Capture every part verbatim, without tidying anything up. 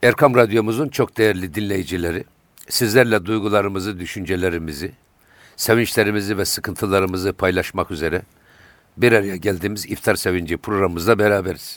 Erkam Radyomuzun çok değerli dinleyicileri, sizlerle duygularımızı, düşüncelerimizi, sevinçlerimizi ve sıkıntılarımızı paylaşmak üzere bir araya geldiğimiz İftar Sevinci programımızda beraberiz.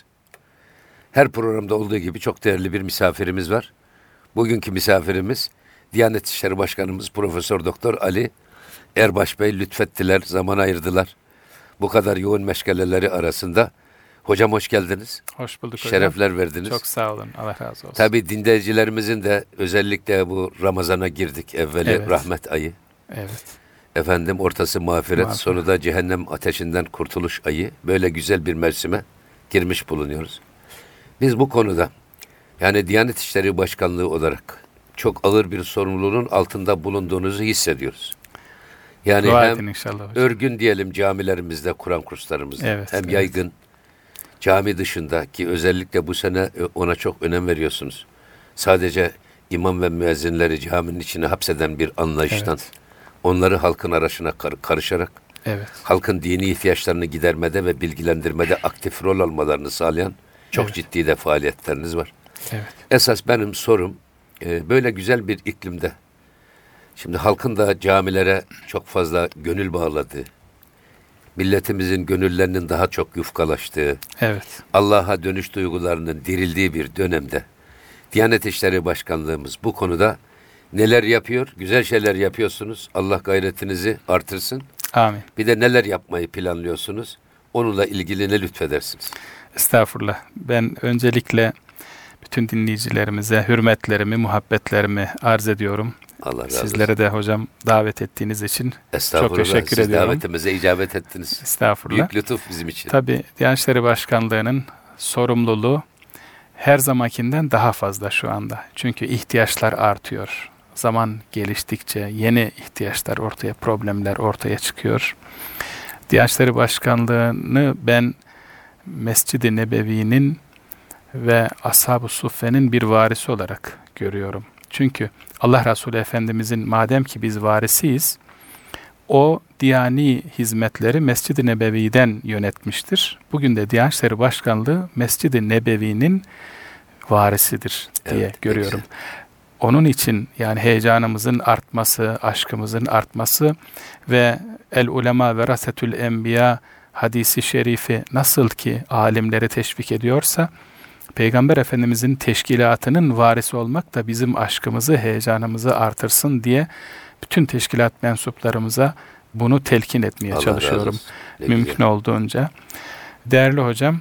Her programda olduğu gibi çok değerli bir misafirimiz var. Bugünkü misafirimiz Diyanet İşleri Başkanımız Profesör Doktor Ali Erbaş Bey lütfettiler, zaman ayırdılar. Bu kadar yoğun meşgaleleri arasında. Hocam hoş geldiniz. Hoş bulduk hocam. Şerefler verdiniz. Çok sağ olun. Allah razı olsun. Tabii dinleyicilerimizin de özellikle bu Ramazan'a girdik. Evveli Evet. rahmet ayı. Evet. Efendim ortası mağfiret, Mağfiret. sonu da cehennem ateşinden kurtuluş ayı. Böyle güzel bir mevsime girmiş bulunuyoruz. Biz bu konuda yani Diyanet İşleri Başkanlığı olarak çok ağır bir sorumluluğun altında bulunduğunuzu hissediyoruz. Yani Dua hem edin inşallah hocam. örgün diyelim camilerimizde, Kur'an kurslarımızda, Evet, hem evet. yaygın cami dışında ki özellikle bu sene ona çok önem veriyorsunuz. Sadece imam ve müezzinleri caminin içine hapseden bir anlayıştan Evet. onları halkın arasına kar- karışarak Evet. halkın dini ihtiyaçlarını gidermede ve bilgilendirmede aktif rol almalarını sağlayan çok Evet. ciddi de faaliyetleriniz var. Evet. Esas benim sorum e, böyle güzel bir iklimde şimdi halkın da camilere çok fazla gönül bağladığı, milletimizin gönüllerinin daha çok yufkalaştığı, Evet. Allah'a dönüş duygularının dirildiği bir dönemde Diyanet İşleri Başkanlığımız bu konuda neler yapıyor? Güzel şeyler yapıyorsunuz. Allah gayretinizi artırsın. Amin. Bir de neler yapmayı planlıyorsunuz? Onunla ilgili ne lütfedersiniz? Estağfurullah. Ben öncelikle bütün dinleyicilerimize hürmetlerimi, muhabbetlerimi arz ediyorum. Allah razı olsun. Sizlere de hocam davet ettiğiniz için Estağfurullah. çok teşekkür Siz ediyorum. davetimize icabet ettiniz. Estağfurullah. Büyük lütuf bizim için. Tabii Diyanet İşleri Başkanlığı'nın sorumluluğu her zamankinden daha fazla şu anda. Çünkü ihtiyaçlar artıyor. Zaman geliştikçe yeni ihtiyaçlar ortaya, problemler ortaya çıkıyor. Diyanet İşleri Başkanlığı'nı ben Mescid-i Nebevi'nin ve Ashab-ı Suffe'nin bir varisi olarak görüyorum. Çünkü Allah Resulü Efendimizin madem ki biz varisiyiz, o diyani hizmetleri Mescid-i Nebevi'den yönetmiştir. Bugün de Diyanet İşleri Başkanlığı Mescid-i Nebevi'nin varisidir diye Evet, görüyorum. Onun için yani heyecanımızın artması, aşkımızın artması ve el ulema verasetül enbiya hadisi şerifi nasıl ki alimleri teşvik ediyorsa, Peygamber Efendimizin teşkilatının varisi olmak da bizim aşkımızı, heyecanımızı artırsın diye bütün teşkilat mensuplarımıza bunu telkin etmeye Allah razı çalışıyorum. olsun. Ne Mümkün güzel. olduğunca. Değerli hocam,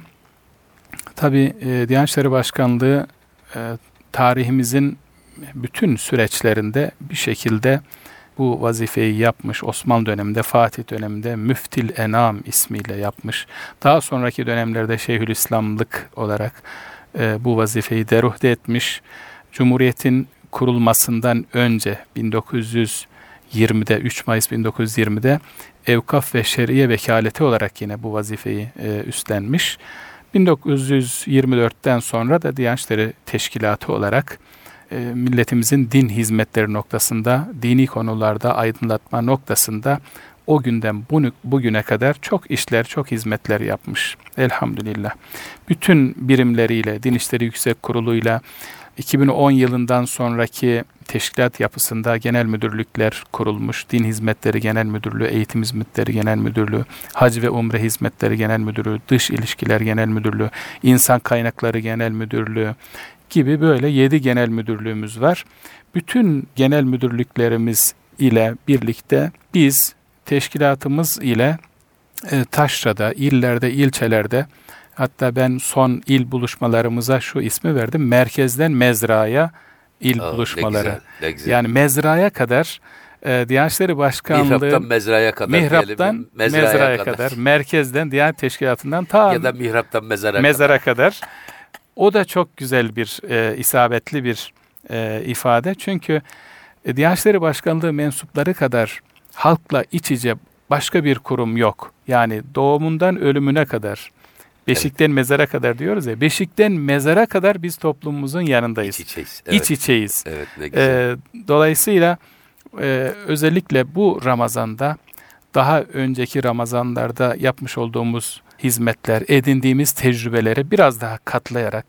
tabii e, Diyanet İşleri Başkanlığı e, tarihimizin bütün süreçlerinde bir şekilde bu vazifeyi yapmış. Osmanlı döneminde, Fatih döneminde Müftil Enam ismiyle yapmış. Daha sonraki dönemlerde Şeyhülislamlık olarak e, bu vazifeyi deruhte etmiş. Cumhuriyetin kurulmasından önce bin dokuz yüz yirmide, üç Mayıs bin dokuz yüz yirmide Evkaf ve Şer'iye Vekaleti olarak yine bu vazifeyi e, üstlenmiş. bin dokuz yüz yirmi dörtten sonra da Diyanet İşleri Teşkilatı olarak e, milletimizin din hizmetleri noktasında, dini konularda aydınlatma noktasında o günden bunu, bugüne kadar çok işler, çok hizmetler yapmış. Elhamdülillah. Bütün birimleriyle, Din İşleri Yüksek Kurulu'yla, iki bin on yılından sonraki teşkilat yapısında genel müdürlükler kurulmuş. Din Hizmetleri Genel Müdürlüğü, Eğitim Hizmetleri Genel Müdürlüğü, Hac ve Umre Hizmetleri Genel Müdürlüğü, Dış İlişkiler Genel Müdürlüğü, İnsan Kaynakları Genel Müdürlüğü gibi böyle yedi genel müdürlüğümüz var. Bütün genel müdürlüklerimiz ile birlikte biz teşkilatımız ile e, taşrada, illerde, ilçelerde, hatta ben son il buluşmalarımıza şu ismi verdim. Merkezden mezraya il Aa, buluşmaları. ne güzel, ne güzel. Yani mezraya kadar e, Diyanet İşleri Başkanlığı Mihraptan mezraya kadar mihraptan diyelim, mezraya, mezraya kadar. kadar, merkezden Diyanet Teşkilatı'ndan ta Ya da mihraptan mezara, mezara kadar. kadar. O da çok güzel bir, e, isabetli bir e, ifade. Çünkü e, Diyanet İşleri Başkanlığı mensupları kadar halkla iç içe başka bir kurum yok. Yani doğumundan ölümüne kadar, beşikten evet. mezara kadar diyoruz ya, beşikten mezara kadar biz toplumumuzun yanındayız. İç içeyiz. Evet. İç içeyiz. Evet, ne güzel. E, dolayısıyla e, özellikle bu Ramazan'da, daha önceki Ramazanlarda yapmış olduğumuz hizmetler, edindiğimiz tecrübeleri biraz daha katlayarak,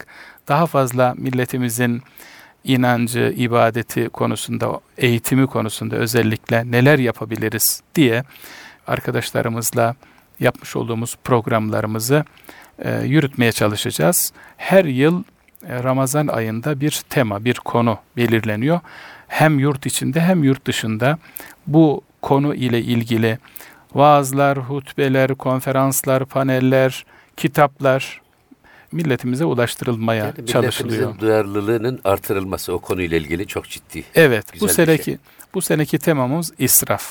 daha fazla milletimizin inancı, ibadeti konusunda, eğitimi konusunda özellikle neler yapabiliriz diye arkadaşlarımızla yapmış olduğumuz programlarımızı e, yürütmeye çalışacağız. Her yıl e, Ramazan ayında bir tema, bir konu belirleniyor. Hem yurt içinde hem yurt dışında bu konu ile ilgili vaazlar, hutbeler, konferanslar, paneller, kitaplar milletimize ulaştırılmaya yani çalışılıyor. Milletimizin duyarlılığının artırılması o konuyla ilgili çok ciddi. Evet, bu Güzel bir seneki şey. bu seneki temamız israf.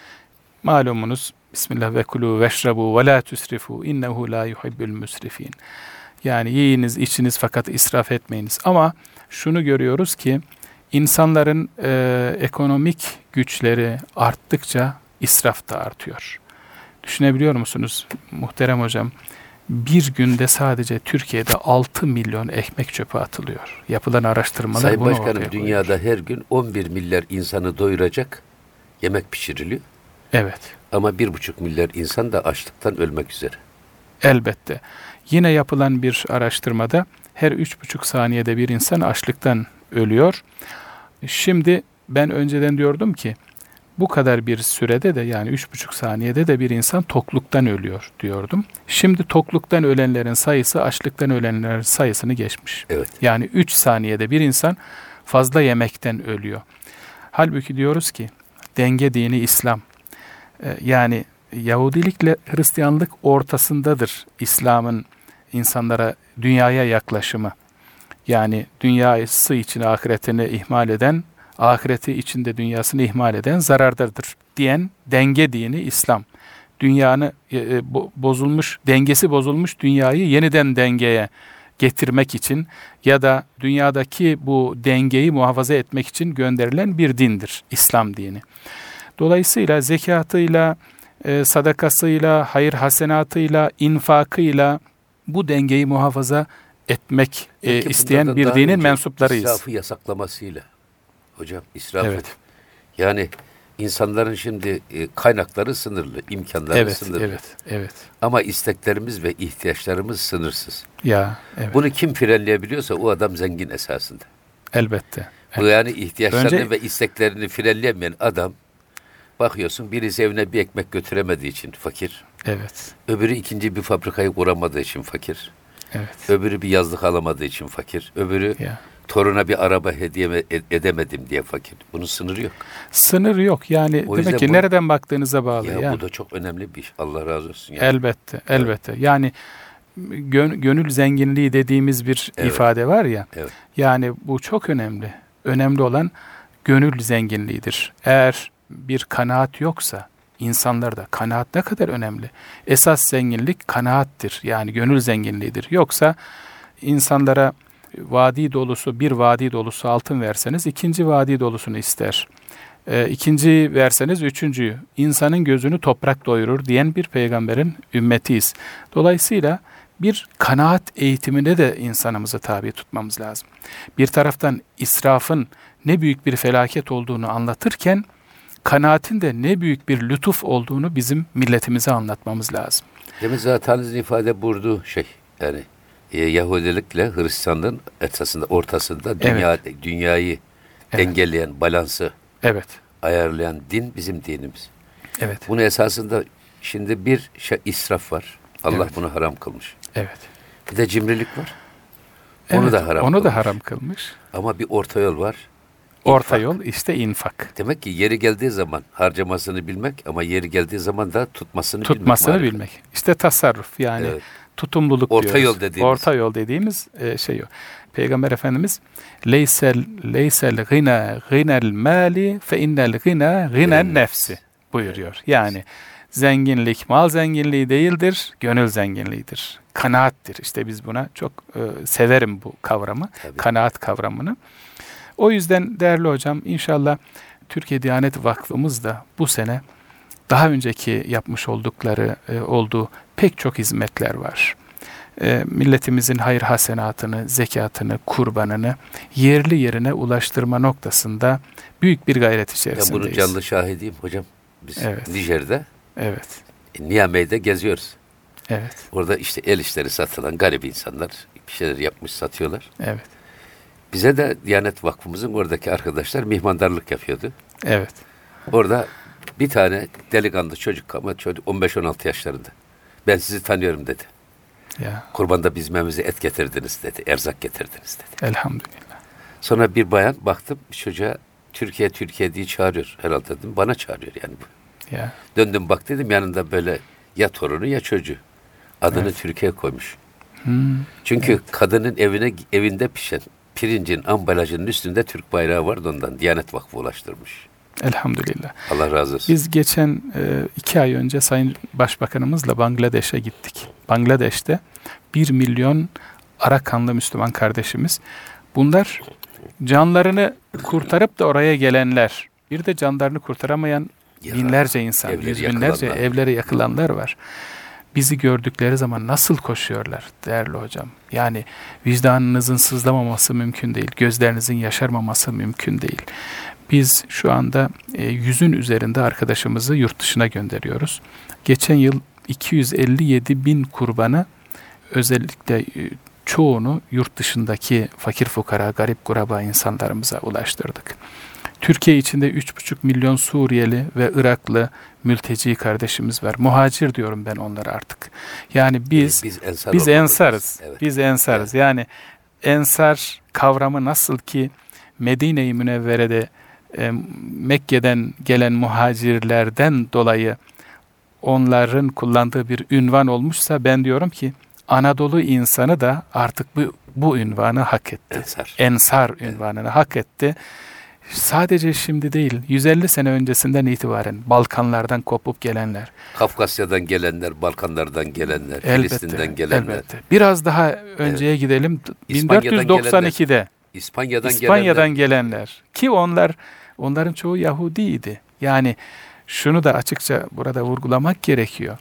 Malumunuz Bismillah ve kulu veşrabu ve la tusrifu innehu la yuhibbul musrifin. Yani yiyiniz, içiniz fakat israf etmeyiniz. Ama şunu görüyoruz ki insanların e, ekonomik güçleri arttıkça israf da artıyor. Düşünebiliyor musunuz muhterem hocam? Bir günde sadece Türkiye'de altı milyon ekmek çöpe atılıyor. Yapılan araştırmalar Sayın bunu Başkanım, ortaya koyuyor. dünyada her gün on bir milyar insanı doyuracak yemek pişiriliyor. Evet. Ama bir buçuk milyar insan da açlıktan ölmek üzere. Elbette. Yine yapılan bir araştırmada her üç buçuk saniyede bir insan açlıktan ölüyor. Şimdi ben önceden diyordum ki bu kadar bir sürede de yani üç buçuk saniyede de bir insan tokluktan ölüyor diyordum. Şimdi tokluktan ölenlerin sayısı açlıktan ölenlerin sayısını geçmiş. Evet. Yani üç saniyede bir insan fazla yemekten ölüyor. Halbuki diyoruz ki denge dini İslam. Ee, yani Yahudilikle Hristiyanlık ortasındadır İslam'ın insanlara, dünyaya yaklaşımı. Yani dünyası için ahiretini ihmal eden, ahireti içinde dünyasını ihmal eden zarardadır diyen denge dini İslam. Dünyanı e, bozulmuş, dengesi bozulmuş dünyayı yeniden dengeye getirmek için ya da dünyadaki bu dengeyi muhafaza etmek için gönderilen bir dindir İslam dini. Dolayısıyla zekatıyla, e, sadakasıyla, hayır hasenatıyla, infakıyla bu dengeyi muhafaza etmek e, isteyen bir dinin mensuplarıyız. İsrafı yasaklamasıyla. Hocam israfı. Evet. Yani insanların şimdi e, kaynakları sınırlı, imkanları Evet, sınırlı. evet, evet. Ama isteklerimiz ve ihtiyaçlarımız sınırsız. Ya, evet. Bunu kim frenleyebiliyorsa o adam zengin esasında. Elbette. Bu yani ihtiyaçlarını Önce- ve isteklerini frenleyemeyen adam, bakıyorsun birisi evine bir ekmek götüremediği için fakir. Evet, Öbürü ikinci bir fabrikayı kuramadığı için fakir. evet. Öbürü bir yazlık alamadığı için fakir. Öbürü Ya. toruna bir araba hediye ed- edemedim diye fakir. Bunun sınırı yok. Sınır yok. Yani O yüzden demek ki bu- nereden baktığınıza bağlı. Ya yani. bu da çok önemli bir iş. Allah razı olsun. Yani. Elbette, elbette. Yani gön- gönül zenginliği dediğimiz bir Evet. ifade var ya. Evet. Yani bu çok önemli. Önemli olan gönül zenginliğidir. Eğer bir kanaat yoksa insanlarda kanaat ne kadar önemli. Esas zenginlik kanaattir. Yani gönül zenginliğidir. Yoksa insanlara vadi dolusu, bir vadi dolusu altın verseniz ikinci vadi dolusunu ister. E, ikinci verseniz üçüncüyü. İnsanın gözünü toprak doyurur diyen bir peygamberin ümmetiyiz. Dolayısıyla bir kanaat eğitimine de insanımızı tabi tutmamız lazım. Bir taraftan israfın ne büyük bir felaket olduğunu anlatırken, kanaatin de ne büyük bir lütuf olduğunu bizim milletimize anlatmamız lazım. Demin zaten ifade burdu şey yani e, Yahudilikle Hristiyanlığın esasında ortasında dünya dünyayı Evet. dengeleyen, balansı Evet, ayarlayan din bizim dinimiz. evet, Bunun esasında şimdi bir şey israf var. Allah Evet. bunu haram kılmış. evet. Bir de cimrilik var. Onu Evet, da haram Onu da kılmış. haram kılmış. Ama bir orta yol var. Orta İnfak. yol işte infak. Demek ki yeri geldiği zaman harcamasını bilmek ama yeri geldiği zaman da tutmasını, Tutmasını bilmek. bilmek. İşte tasarruf yani Evet. tutumluluk Orta diyoruz. yol dediğimiz. Orta yol dediğimiz e, şey o. Peygamber Efendimiz leysel leysel gina ginel mali fe innel gina ginen nefsi buyuruyor. Yani zenginlik mal zenginliği değildir, gönül zenginliğidir. Kanaattir. İşte biz buna çok e, severim bu kavramı. Tabii. Kanaat kavramını. O yüzden değerli hocam inşallah Türkiye Diyanet Vakfımız da bu sene daha önceki yapmış oldukları e, olduğu pek çok hizmetler var. E, milletimizin hayır hasenatını, zekatını, kurbanını yerli yerine ulaştırma noktasında büyük bir gayret Ben içerisindeyiz. bunun canlı şahidiyim hocam. Biz Evet. Nijer'de, Evet, e, Niamey'de geziyoruz. evet, Orada işte el işleri satılan garip insanlar, bir şeyler yapmış satıyorlar. Evet. Bize de Diyanet Vakfımızın oradaki arkadaşlar mihmandarlık yapıyordu. Evet. Orada bir tane delikanlı çocuk ama çocuk on beş on altı yaşlarında. Ben sizi tanıyorum dedi. Ya. Kurbanda bizmemize et getirdiniz dedi. Erzak getirdiniz dedi. Elhamdülillah. Sonra bir bayan baktım çocuğa Türkiye Türkiye diye çağırıyor herhalde dedim. Bana çağırıyor yani. Ya. Döndüm bak dedim yanında böyle ya torunu ya çocuğu. Adını Evet. Türkiye koymuş. Hmm. Çünkü Evet. kadının evine evinde pişen pirincin ambalajının üstünde Türk bayrağı vardı ondan. Diyanet Vakfı ulaştırmış. Elhamdülillah. Allah razı olsun. Biz geçen e, iki ay önce Sayın Başbakanımızla Bangladeş'e gittik. Bangladeş'te bir milyon Arakanlı Müslüman kardeşimiz. Bunlar canlarını kurtarıp da oraya gelenler. Bir de canlarını kurtaramayan Ya, binlerce insan, evleri yüz binlerce yakılanlar. evleri yakılanlar var. Bizi gördükleri zaman nasıl koşuyorlar değerli hocam. Yani vicdanınızın sızlamaması mümkün değil. Gözlerinizin yaşarmaması mümkün değil. Biz şu anda e, yüzün üzerinde arkadaşımızı yurt dışına gönderiyoruz. Geçen yıl iki yüz elli yedi bin kurbanı özellikle e, çoğunu yurt dışındaki fakir fukara, garip kuraba insanlarımıza ulaştırdık. Türkiye içinde üç buçuk milyon Suriyeli ve Iraklı mülteci kardeşimiz var. Muhacir diyorum ben onlara artık. Yani biz biz, ensar biz olmalıyız. ensarız. Evet. Biz ensarız. Evet. Yani ensar kavramı nasıl ki Medine-i Münevvere'de e, Mekke'den gelen muhacirlerden dolayı onların kullandığı bir ünvan olmuşsa ben diyorum ki Anadolu insanı da artık bu bu ünvanı hak etti. Ensar. Ensar ünvanını hak etti. Sadece şimdi değil, yüz elli sene öncesinden itibaren Balkanlardan kopup gelenler. Kafkasya'dan gelenler, Balkanlardan gelenler, Elbette, Filistin'den gelenler. elbette. Biraz daha önceye evet. gidelim. İspanya'dan bin dört yüz doksan ikide İspanya'dan, İspanya'dan gelenler. gelenler. Ki onlar, onların çoğu Yahudiydi. Yani şunu da açıkça burada vurgulamak gerekiyor.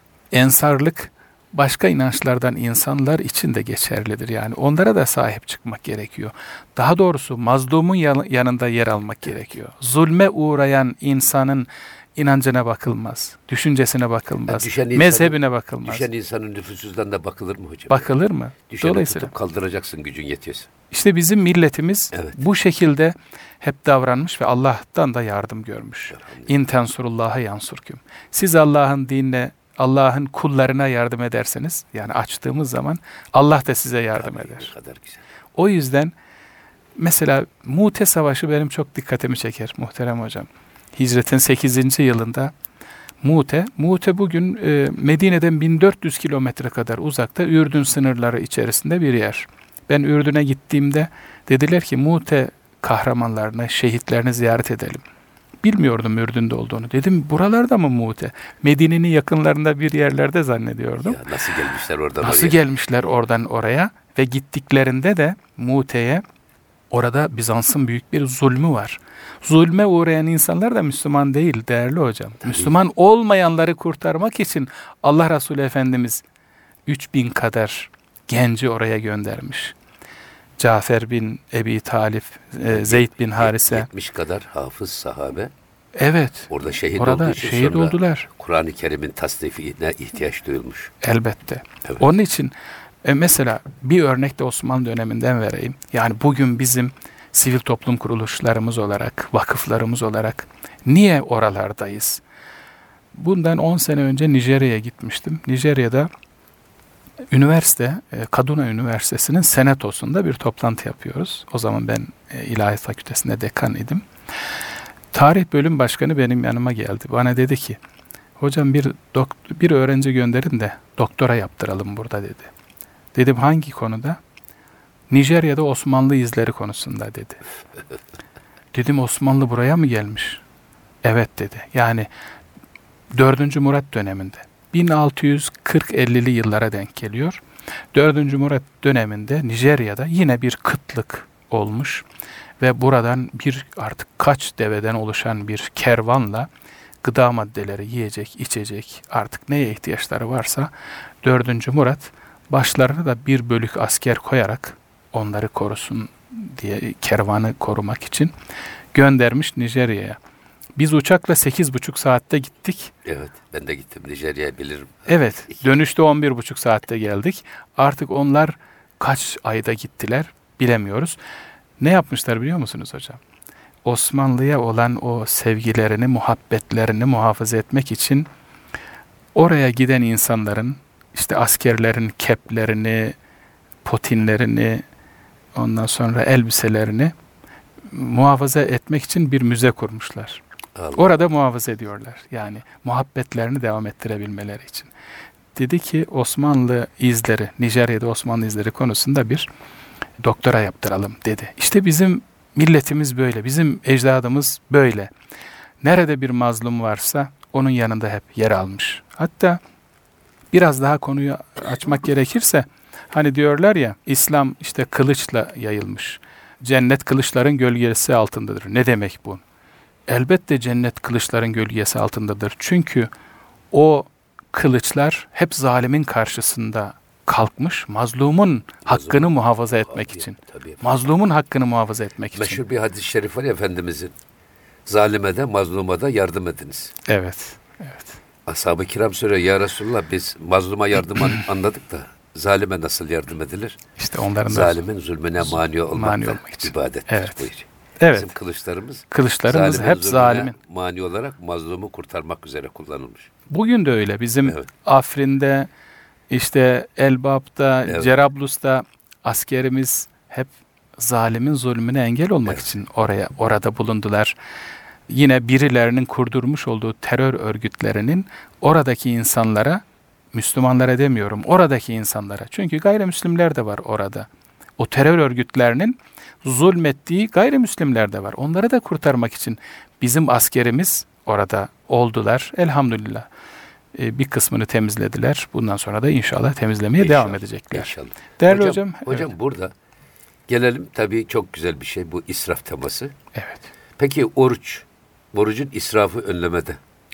Ensarlık başka inançlardan insanlar için de geçerlidir. Yani onlara da sahip çıkmak gerekiyor. Daha doğrusu mazlumun yanında yer almak gerekiyor. Zulme uğrayan insanın inancına bakılmaz, düşüncesine bakılmaz, Yani insanın, mezhebine bakılmaz. Düşen insanın nüfusuzdan da bakılır mı hocam? Bakılır mı? Düşeni Dolayısıyla tutup kaldıracaksın gücün yetiyorsa. İşte bizim milletimiz Evet. bu şekilde hep davranmış ve Allah'tan da yardım görmüş. İn tensurullaha yansurküm. Siz Allah'ın dinine, Allah'ın kullarına yardım ederseniz, yani açtığımız zaman Allah da size yardım Tabii, eder. ne kadar güzel. O yüzden mesela Mu'te Savaşı benim çok dikkatimi çeker muhterem hocam. Hicretin sekizinci yılında Mu'te, Mu'te bugün e, Medine'den bin dört yüz kilometre kadar uzakta Ürdün sınırları içerisinde bir yer. Ben Ürdün'e gittiğimde dediler ki Mu'te kahramanlarını, şehitlerini ziyaret edelim. Bilmiyordum Ürdün'de olduğunu. Dedim buralarda mı Mu'te? Medine'nin yakınlarında bir yerlerde zannediyordum. Ya nasıl gelmişler oradan Nasıl oraya? gelmişler oradan oraya ve gittiklerinde de Mu'te'ye orada Bizans'ın büyük bir zulmü var. Zulme uğrayan insanlar da Müslüman değil değerli hocam. Tabii. Müslüman olmayanları kurtarmak için Allah Resulü Efendimiz üç bin kadar genci oraya göndermiş. Cafer bin Ebi Talip, e, Zeyd bin Harise. yetmiş kadar hafız sahabe. Evet. Orada şehit Orada olduğu için şehit sonra oldular. Kur'an-ı Kerim'in tasdifine ihtiyaç duyulmuş. Elbette. Evet. Onun için e, mesela bir örnek de Osmanlı döneminden vereyim. Yani bugün bizim sivil toplum kuruluşlarımız olarak, vakıflarımız olarak niye oralardayız? Bundan on sene önce Nijerya'ya gitmiştim. Nijerya'da üniversite, Kaduna Üniversitesi'nin senatosunda bir toplantı yapıyoruz. O zaman ben İlahiyat Fakültesi'nde dekan idim. Tarih bölüm başkanı benim yanıma geldi. Bana dedi ki, hocam bir dok- bir öğrenci gönderin de doktora yaptıralım burada dedi. Dedim hangi konuda? Nijerya'da Osmanlı izleri konusunda dedi. Dedim Osmanlı buraya mı gelmiş? Evet dedi. Yani dördüncü Murat döneminde. bin altı yüz kırk ellili yıllara denk geliyor. dördüncü Murat döneminde Nijerya'da yine bir kıtlık olmuş ve buradan bir artık kaç deveden oluşan bir kervanla gıda maddeleri, yiyecek, içecek, artık neye ihtiyaçları varsa dördüncü Murat başlarına da bir bölük asker koyarak onları korusun diye kervanı korumak için göndermiş Nijerya'ya. Biz uçakla sekiz buçuk saatte gittik. Evet, ben de gittim Nijerya'yı bilirim. Evet, dönüşte on bir buçuk saatte geldik. Artık onlar kaç ayda gittiler bilemiyoruz. Ne yapmışlar biliyor musunuz hocam? Osmanlı'ya olan o sevgilerini, muhabbetlerini muhafaza etmek için oraya giden insanların, işte askerlerin keplerini, potinlerini, ondan sonra elbiselerini muhafaza etmek için bir müze kurmuşlar. Allah. Orada muhafaza ediyorlar. Yani muhabbetlerini devam ettirebilmeleri için. Dedi ki Osmanlı izleri, Nijerya'da Osmanlı izleri konusunda bir doktora yaptıralım dedi. İşte bizim milletimiz böyle, bizim ecdadımız böyle. Nerede bir mazlum varsa onun yanında hep yer almış. Hatta biraz daha konuyu açmak gerekirse, hani diyorlar ya, İslam işte kılıçla yayılmış. Cennet kılıçların gölgesi altındadır. Ne demek bu? Elbette cennet kılıçların gölgesi altındadır. Çünkü o kılıçlar hep zalimin karşısında kalkmış, mazlumun hakkını muhafaza etmek Tabii, için. tabii. Mazlumun hakkını muhafaza etmek için. Meşhur bir hadis-i şerif var ya Efendimizin. Zalime de mazluma da yardım ediniz. Evet, evet. Ashab-ı kiram soruyor, ya Resulullah biz mazluma yardım an- anladık da zalime nasıl yardım edilir? İşte onların da Zalimin zulmüne mani olmak mani da olmak için. ibadettir. Evet. buyuruyor. Evet. Bizim kılıçlarımız, Kılıçlarımız zalimin hep zulmüne zalimin. mani olarak mazlumu kurtarmak üzere kullanılmış. Bugün de öyle. Bizim Evet. Afrin'de, işte Elbap'ta, Evet. Cerablus'ta askerimiz hep zalimin zulmüne engel olmak Evet. için oraya orada bulundular. Yine birilerinin kurdurmuş olduğu terör örgütlerinin oradaki insanlara, Müslümanlara demiyorum, oradaki insanlara. Çünkü gayrimüslimler de var orada. O terör örgütlerinin zulmettiği gayrimüslimler de var. Onları da kurtarmak için bizim askerimiz orada oldular. Elhamdülillah. Ee, bir kısmını temizlediler. Bundan sonra da inşallah temizlemeye İnşallah, devam edecekler. İnşallah. Değerli hocam, hocam. hocam evet. burada gelelim, tabii çok güzel bir şey bu israf teması. Evet. Peki oruç, orucun israfı önlemede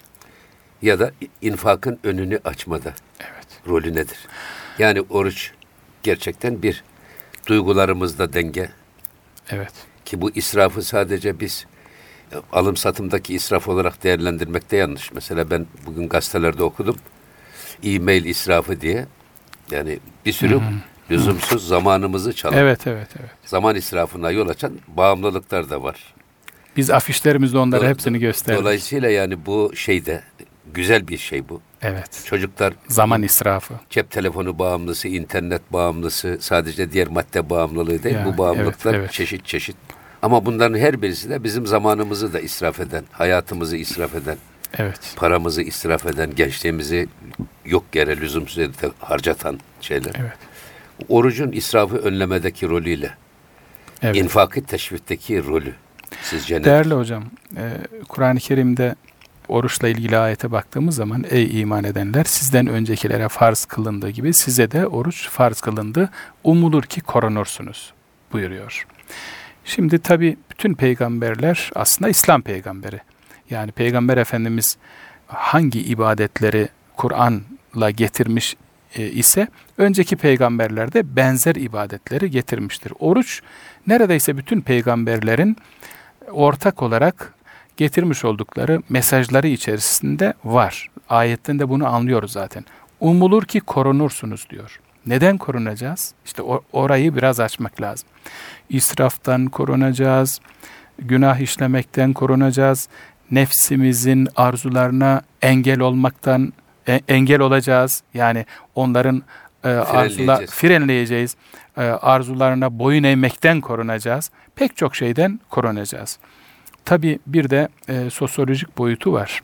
ya da infakın önünü açmada Evet. rolü nedir? Yani oruç gerçekten bir duygularımızda denge, Evet. ki bu israfı sadece biz alım satımdaki israf olarak değerlendirmek de yanlış. Mesela ben bugün gazetelerde okudum, e-mail israfı diye, yani bir sürü Hı hı. lüzumsuz zamanımızı çalan, Evet, evet, evet. zaman israfına yol açan bağımlılıklar da var. Biz afişlerimizde onları Do- hepsini gösterdik. Dolayısıyla yani bu şey de güzel bir şey bu. Evet. Çocuklar Zaman israfı. cep telefonu bağımlısı, internet bağımlısı, sadece diğer madde bağımlılığı değil. Ya, Bu bağımlılıklar evet, evet. çeşit çeşit. Ama bunların her birisi de bizim zamanımızı da israf eden, hayatımızı israf eden, Evet. paramızı israf eden, gençliğimizi yok yere lüzumsuz yere harcatan şeyler. Evet. Orucun israfı önlemedeki rolüyle, Evet. infakı teşvikteki rolü sizce nedir? Değerli hocam, e, Kur'an-ı Kerim'de oruçla ilgili ayete baktığımız zaman, ey iman edenler, sizden öncekilere farz kılındığı gibi size de oruç farz kılındı. Umulur ki korunursunuz buyuruyor. Şimdi tabi bütün peygamberler aslında İslam peygamberi. Yani Peygamber Efendimiz hangi ibadetleri Kur'an'la getirmiş e, ise önceki peygamberler de benzer ibadetleri getirmiştir. Oruç neredeyse bütün peygamberlerin ortak olarak getirmiş oldukları mesajları içerisinde var. Ayetten de bunu anlıyoruz zaten. Umulur ki korunursunuz diyor. Neden korunacağız? İşte or- orayı biraz açmak lazım. İsraftan korunacağız, günah işlemekten korunacağız, nefsimizin arzularına engel olmaktan e- engel olacağız. Yani onların e, arzula frenleyeceğiz. E, arzularına boyun eğmekten korunacağız. Pek çok şeyden korunacağız. Tabii bir de e, sosyolojik boyutu var.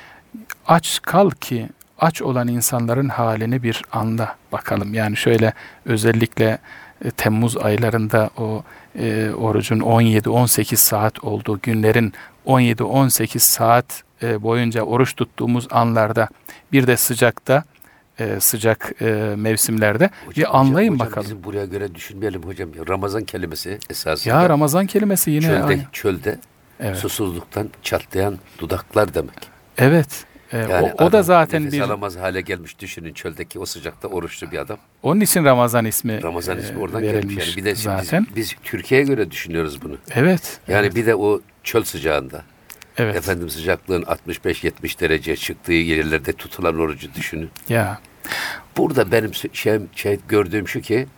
Aç kal ki aç olan insanların halini bir anla bakalım. Yani şöyle özellikle e, Temmuz aylarında o e, orucun on yedi on sekiz saat olduğu günlerin on yedi on sekiz saat e, boyunca oruç tuttuğumuz anlarda, bir de sıcakta, e, sıcak e, mevsimlerde Hocam, bir anlayın hocam, bakalım. Bizim buraya göre düşünmeyelim hocam. Ramazan kelimesi esasında. Ya Ramazan kelimesi yine çölde, aynı. çölde Evet. susuzluktan çatlayan dudaklar demek. Evet. E, Yani o, o da adam zaten nefes bir. alamaz hale gelmiş, düşünün çöldeki o sıcakta oruçlu bir adam. Onun için Ramazan ismi Ramazan ismi e, oradan verilmiş gelmiş. Yani bir de zaten. biz, biz Türkiye'ye göre düşünüyoruz bunu. Evet. Yani evet, bir de o çöl sıcağında. evet. Efendim sıcaklığın altmış beş yetmiş dereceye çıktığı yerlerde tutulan orucu düşünün. Ya. Burada benim şey, şey gördüğüm şu ki,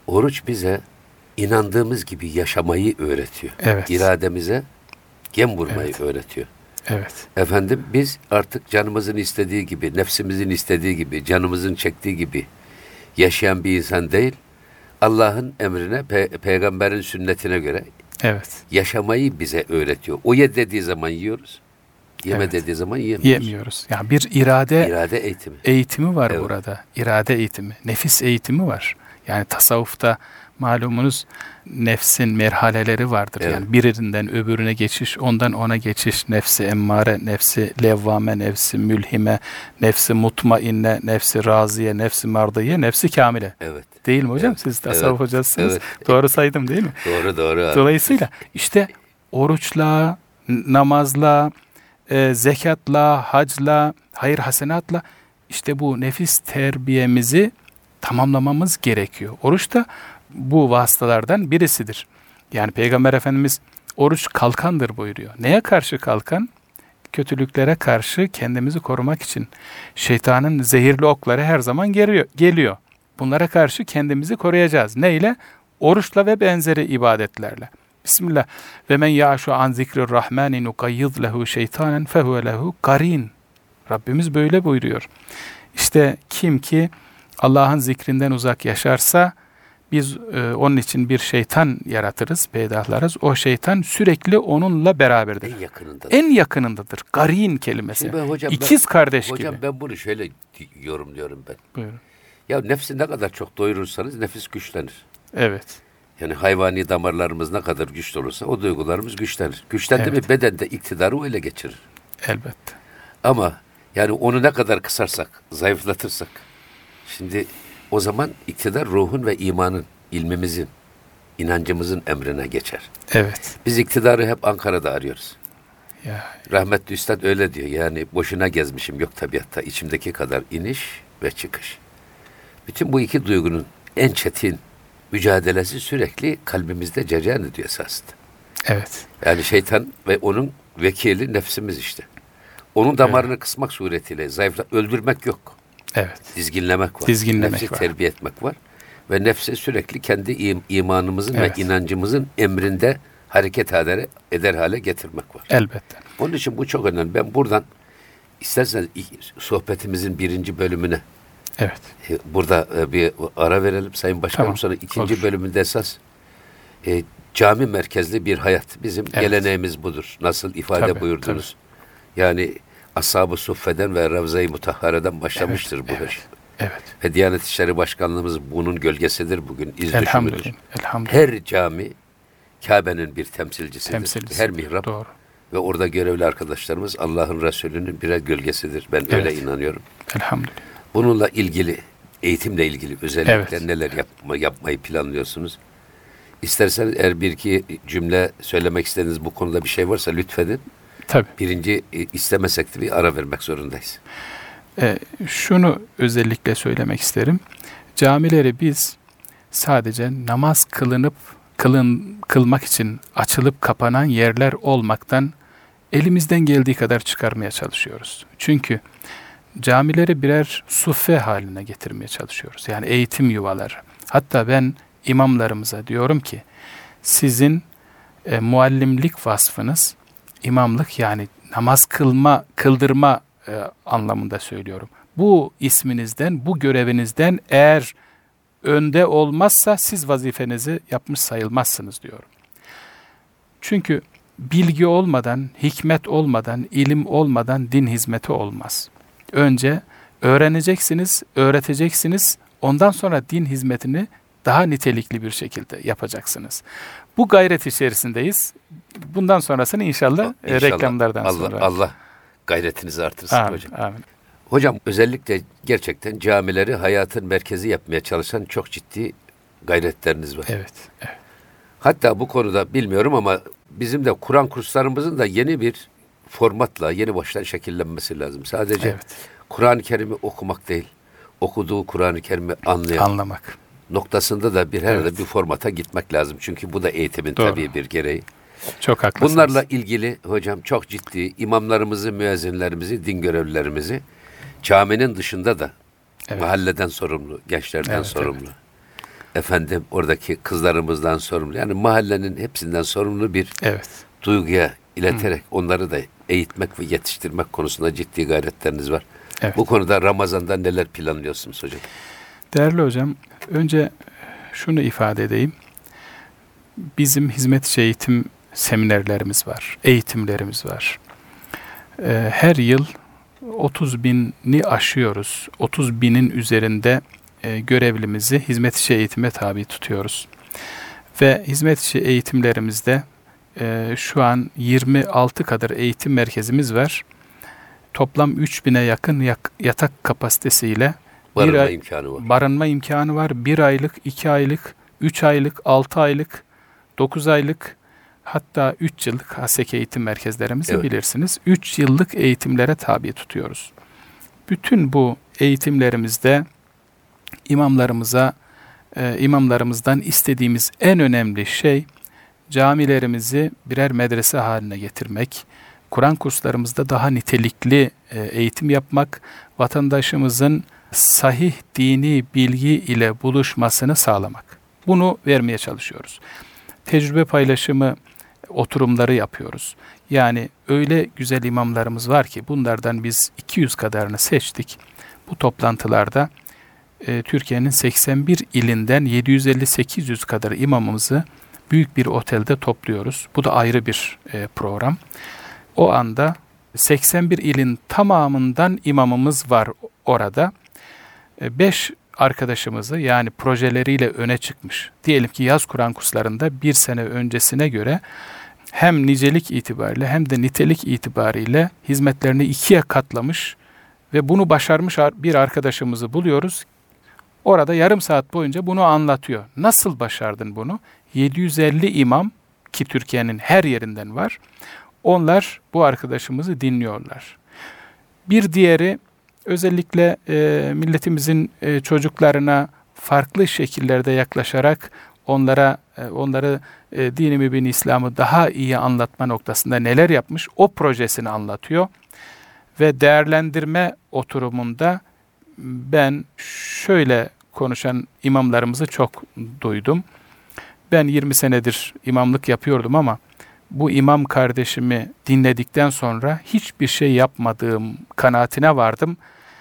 Oruç bize inandığımız gibi yaşamayı öğretiyor. Evet. İrademize gem vurmayı Evet. öğretiyor. Evet. Efendim biz artık canımızın istediği gibi, nefsimizin istediği gibi, canımızın çektiği gibi yaşayan bir insan değil, Allah'ın emrine, pe- peygamberin sünnetine göre Evet. yaşamayı bize öğretiyor. O ye dediği zaman yiyoruz, yeme Evet. dediği zaman yemiyoruz. Yemiyoruz. Yani bir irade İrade eğitimi. eğitimi var Evet. burada. İrade eğitimi, nefis eğitimi var. Yani tasavvufta malumunuz nefsin merhaleleri vardır. Evet. Yani birinden öbürüne geçiş, ondan ona geçiş, nefsi emmare, nefsi levvame, nefsi mülhime, nefsi mutmainne, nefsi raziye, nefsi mardiye, nefsi kamile. Evet. Değil mi hocam? Evet. Siz tasavvuf Evet. hocasısınız. Evet. Doğru saydım değil mi? Doğru doğru. Dolayısıyla işte oruçla, n- namazla, e, zekatla, hacla, hayır hasenatla işte bu nefis terbiyemizi tamamlamamız gerekiyor. Oruç da bu vasıtalardan birisidir. Yani Peygamber Efendimiz oruç kalkandır buyuruyor. Neye karşı kalkan? Kötülüklere karşı kendimizi korumak için. Şeytanın zehirli okları her zaman geliyor. geliyor. Bunlara karşı kendimizi koruyacağız. Neyle? Oruçla ve benzeri ibadetlerle. Bismillah. Ve men ya'şu an zikrir rahmani nukayyid lehu şeytanen fehuve lehu karin. Rabbimiz böyle buyuruyor. İşte kim ki Allah'ın zikrinden uzak yaşarsa biz e, onun için bir şeytan yaratırız, peydahlarız. O şeytan sürekli onunla beraberdir. En yakınında. En yakınındadır. Karin kelimesi. Şimdi ben hocam, İkiz ben, kardeş hocam gibi. ben bunu şöyle yorumluyorum ben. Buyurun. Ya nefsi ne kadar çok doyurursanız nefis güçlenir. Evet. Yani hayvani damarlarımız ne kadar güçlü olursa o duygularımız güçlenir. Güçlendi Evet. mi bedende iktidarı öyle geçirir. Elbette. Ama yani onu ne kadar kısarsak, zayıflatırsak, şimdi o zaman iktidar ruhun ve imanın, ilmimizin, inancımızın emrine geçer. Evet. Biz iktidarı hep Ankara'da arıyoruz. Ya, Rahmetli Üstad öyle diyor. Yani boşuna gezmişim yok tabiatta. İçimdeki kadar iniş ve çıkış. Bütün bu iki duygunun en çetin mücadelesi sürekli kalbimizde cereyan ediyor esasında. evet. Yani şeytan ve onun vekili nefsimiz işte. Onun damarını evet. kısmak suretiyle zayıfla, öldürmek yok. Evet. Dizginlemek var. Dizginlemek Nefsi var. terbiye etmek var. Ve nefse sürekli kendi im- imanımızın Evet. ve inancımızın emrinde hareket eder, eder hale getirmek var. Elbette. Onun için bu çok önemli. Ben buradan isterseniz sohbetimizin birinci bölümüne Evet. e, burada e, bir ara verelim Sayın Başkanım. Tamam. Sonra ikinci Olur. bölümünde esas e, cami merkezli bir hayat. Bizim Evet. geleneğimiz budur. Nasıl ifade Tabii, buyurdunuz? Yani Ashab-ı Suffe'den ve Ravza-i Mutahhare'den başlamıştır Evet, bu evet, iş. Evet. Ve Diyanet İşleri Başkanlığımız bunun gölgesidir bugün, iz düşümüdür. Elhamdülillah. Elhamdülillah. Her cami Kabe'nin bir temsilcisidir. Temsilcisi. Her mihrap Doğru. ve orada görevli arkadaşlarımız Allah'ın Resulü'nün birer gölgesidir. Ben öyle Evet. inanıyorum. Elhamdülillah. Bununla ilgili, eğitimle ilgili özellikle Evet. neler yapma, yapmayı planlıyorsunuz? İsterseniz eğer bir iki cümle söylemek istediğiniz bu konuda bir şey varsa lütfedin. Tabii. Birinci e, istemesek de bir ara vermek zorundayız. E, şunu özellikle söylemek isterim. Camileri biz sadece namaz kılınıp kılın, kılmak için açılıp kapanan yerler olmaktan elimizden geldiği kadar çıkarmaya çalışıyoruz. Çünkü camileri birer suffe haline getirmeye çalışıyoruz. Yani eğitim yuvaları. Hatta ben imamlarımıza diyorum ki sizin e, muallimlik vasfınız imamlık, yani namaz kılma, kıldırma e, anlamında söylüyorum. Bu isminizden, bu görevinizden eğer önde olmazsa siz vazifenizi yapmış sayılmazsınız diyorum. Çünkü bilgi olmadan, hikmet olmadan, ilim olmadan din hizmeti olmaz. Önce öğreneceksiniz, öğreteceksiniz, ondan sonra din hizmetini daha nitelikli bir şekilde yapacaksınız. Bu gayret içerisindeyiz. Bundan sonrasını inşallah, İnşallah. reklamlardan Allah, sonra. Allah gayretinizi artırsın Amin, hocam. amin. Hocam özellikle gerçekten camileri hayatın merkezi yapmaya çalışan çok ciddi gayretleriniz var. Evet, evet. Hatta bu konuda bilmiyorum ama bizim de Kur'an kurslarımızın da yeni bir formatla yeni baştan şekillenmesi lazım. Sadece Evet. Kur'an-ı Kerim'i okumak değil, okuduğu Kur'an-ı Kerim'i anlayan Anlamak. noktasında da bir herhalde Evet. bir formata gitmek lazım. Çünkü bu da eğitimin Doğru. tabii bir gereği. Çok haklısınız. Bunlarla ilgili hocam çok ciddi imamlarımızı, müezzinlerimizi, din görevlilerimizi caminin dışında da Evet. mahalleden sorumlu, gençlerden Evet, sorumlu. efendim oradaki kızlarımızdan sorumlu. Yani mahallenin hepsinden sorumlu bir Evet. duyguya ileterek Hı. onları da eğitmek ve yetiştirmek konusunda ciddi gayretleriniz var. Evet. Bu konuda Ramazan'da neler planlıyorsunuz hocam? Değerli hocam, önce şunu ifade edeyim. Bizim hizmet içi eğitim seminerlerimiz var, eğitimlerimiz var. Ee, her yıl otuz bini aşıyoruz. otuz binin üzerinde e, görevlimizi hizmet içi eğitime tabi tutuyoruz. Ve hizmet içi eğitimlerimizde e, şu an yirmi altı kadar eğitim merkezimiz var. Toplam üç bine yakın yak, yatak kapasitesiyle barınma ay, imkanı var. Barınma imkanı var. bir aylık, iki aylık, üç aylık, altı aylık, dokuz aylık, hatta üç yıllık HASEK eğitim merkezlerimizi evet. bilirsiniz. üç yıllık eğitimlere tabi tutuyoruz. Bütün bu eğitimlerimizde imamlarımıza, e, imamlarımızdan istediğimiz en önemli şey camilerimizi birer medrese haline getirmek, Kur'an kurslarımızda daha nitelikli e, eğitim yapmak, vatandaşımızın sahih dini bilgi ile buluşmasını sağlamak. Bunu vermeye çalışıyoruz. Tecrübe paylaşımı oturumları yapıyoruz. Yani öyle güzel imamlarımız var ki bunlardan biz iki yüz kadarını seçtik. Bu toplantılarda e, Türkiye'nin seksen bir ilinden yedi yüz elli sekiz yüz kadar imamımızı büyük bir otelde topluyoruz. Bu da ayrı bir e, program. O anda seksen bir ilin tamamından imamımız var orada. beş arkadaşımızı, yani projeleriyle öne çıkmış, diyelim ki yaz Kur'an kurslarında bir sene öncesine göre hem nicelik itibariyle hem de nitelik itibariyle hizmetlerini ikiye katlamış ve bunu başarmış bir arkadaşımızı buluyoruz. Orada yarım saat boyunca bunu anlatıyor. Nasıl başardın bunu? yedi yüz elli imam, ki Türkiye'nin her yerinden var. Onlar bu arkadaşımızı dinliyorlar. Bir diğeri, özellikle e, milletimizin e, çocuklarına farklı şekillerde yaklaşarak onlara e, onları e, dini mübin İslam'ı daha iyi anlatma noktasında neler yapmış, o projesini anlatıyor. Ve değerlendirme oturumunda ben şöyle konuşan imamlarımızı çok duydum. Ben yirmi senedir imamlık yapıyordum ama bu imam kardeşimi dinledikten sonra hiçbir şey yapmadığım kanaatine vardım.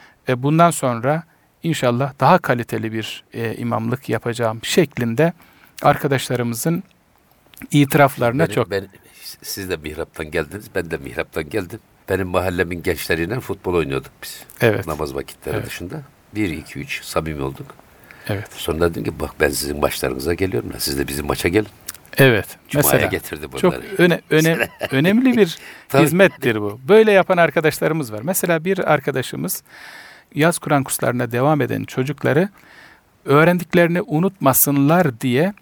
E bundan sonra inşallah daha kaliteli bir e, imamlık yapacağım şeklinde arkadaşlarımızın itiraflarına benim, çok... Ben, siz de mihraptan geldiniz, ben de mihraptan geldim. Benim mahallemin gençleriyle futbol oynuyorduk biz. Evet. Namaz vakitleri evet. dışında. bir, iki, üç samimi olduk. Evet. Sonra dedim ki bak ben sizin maçlarınıza geliyorum. Siz de bizim maça gelin. Evet. Cuma'ya mesela getirdi bunları. Çok öne, öne, önemli bir hizmettir bu. Böyle yapan arkadaşlarımız var. Mesela bir arkadaşımız yaz Kur'an kurslarına devam eden çocukları öğrendiklerini unutmasınlar diye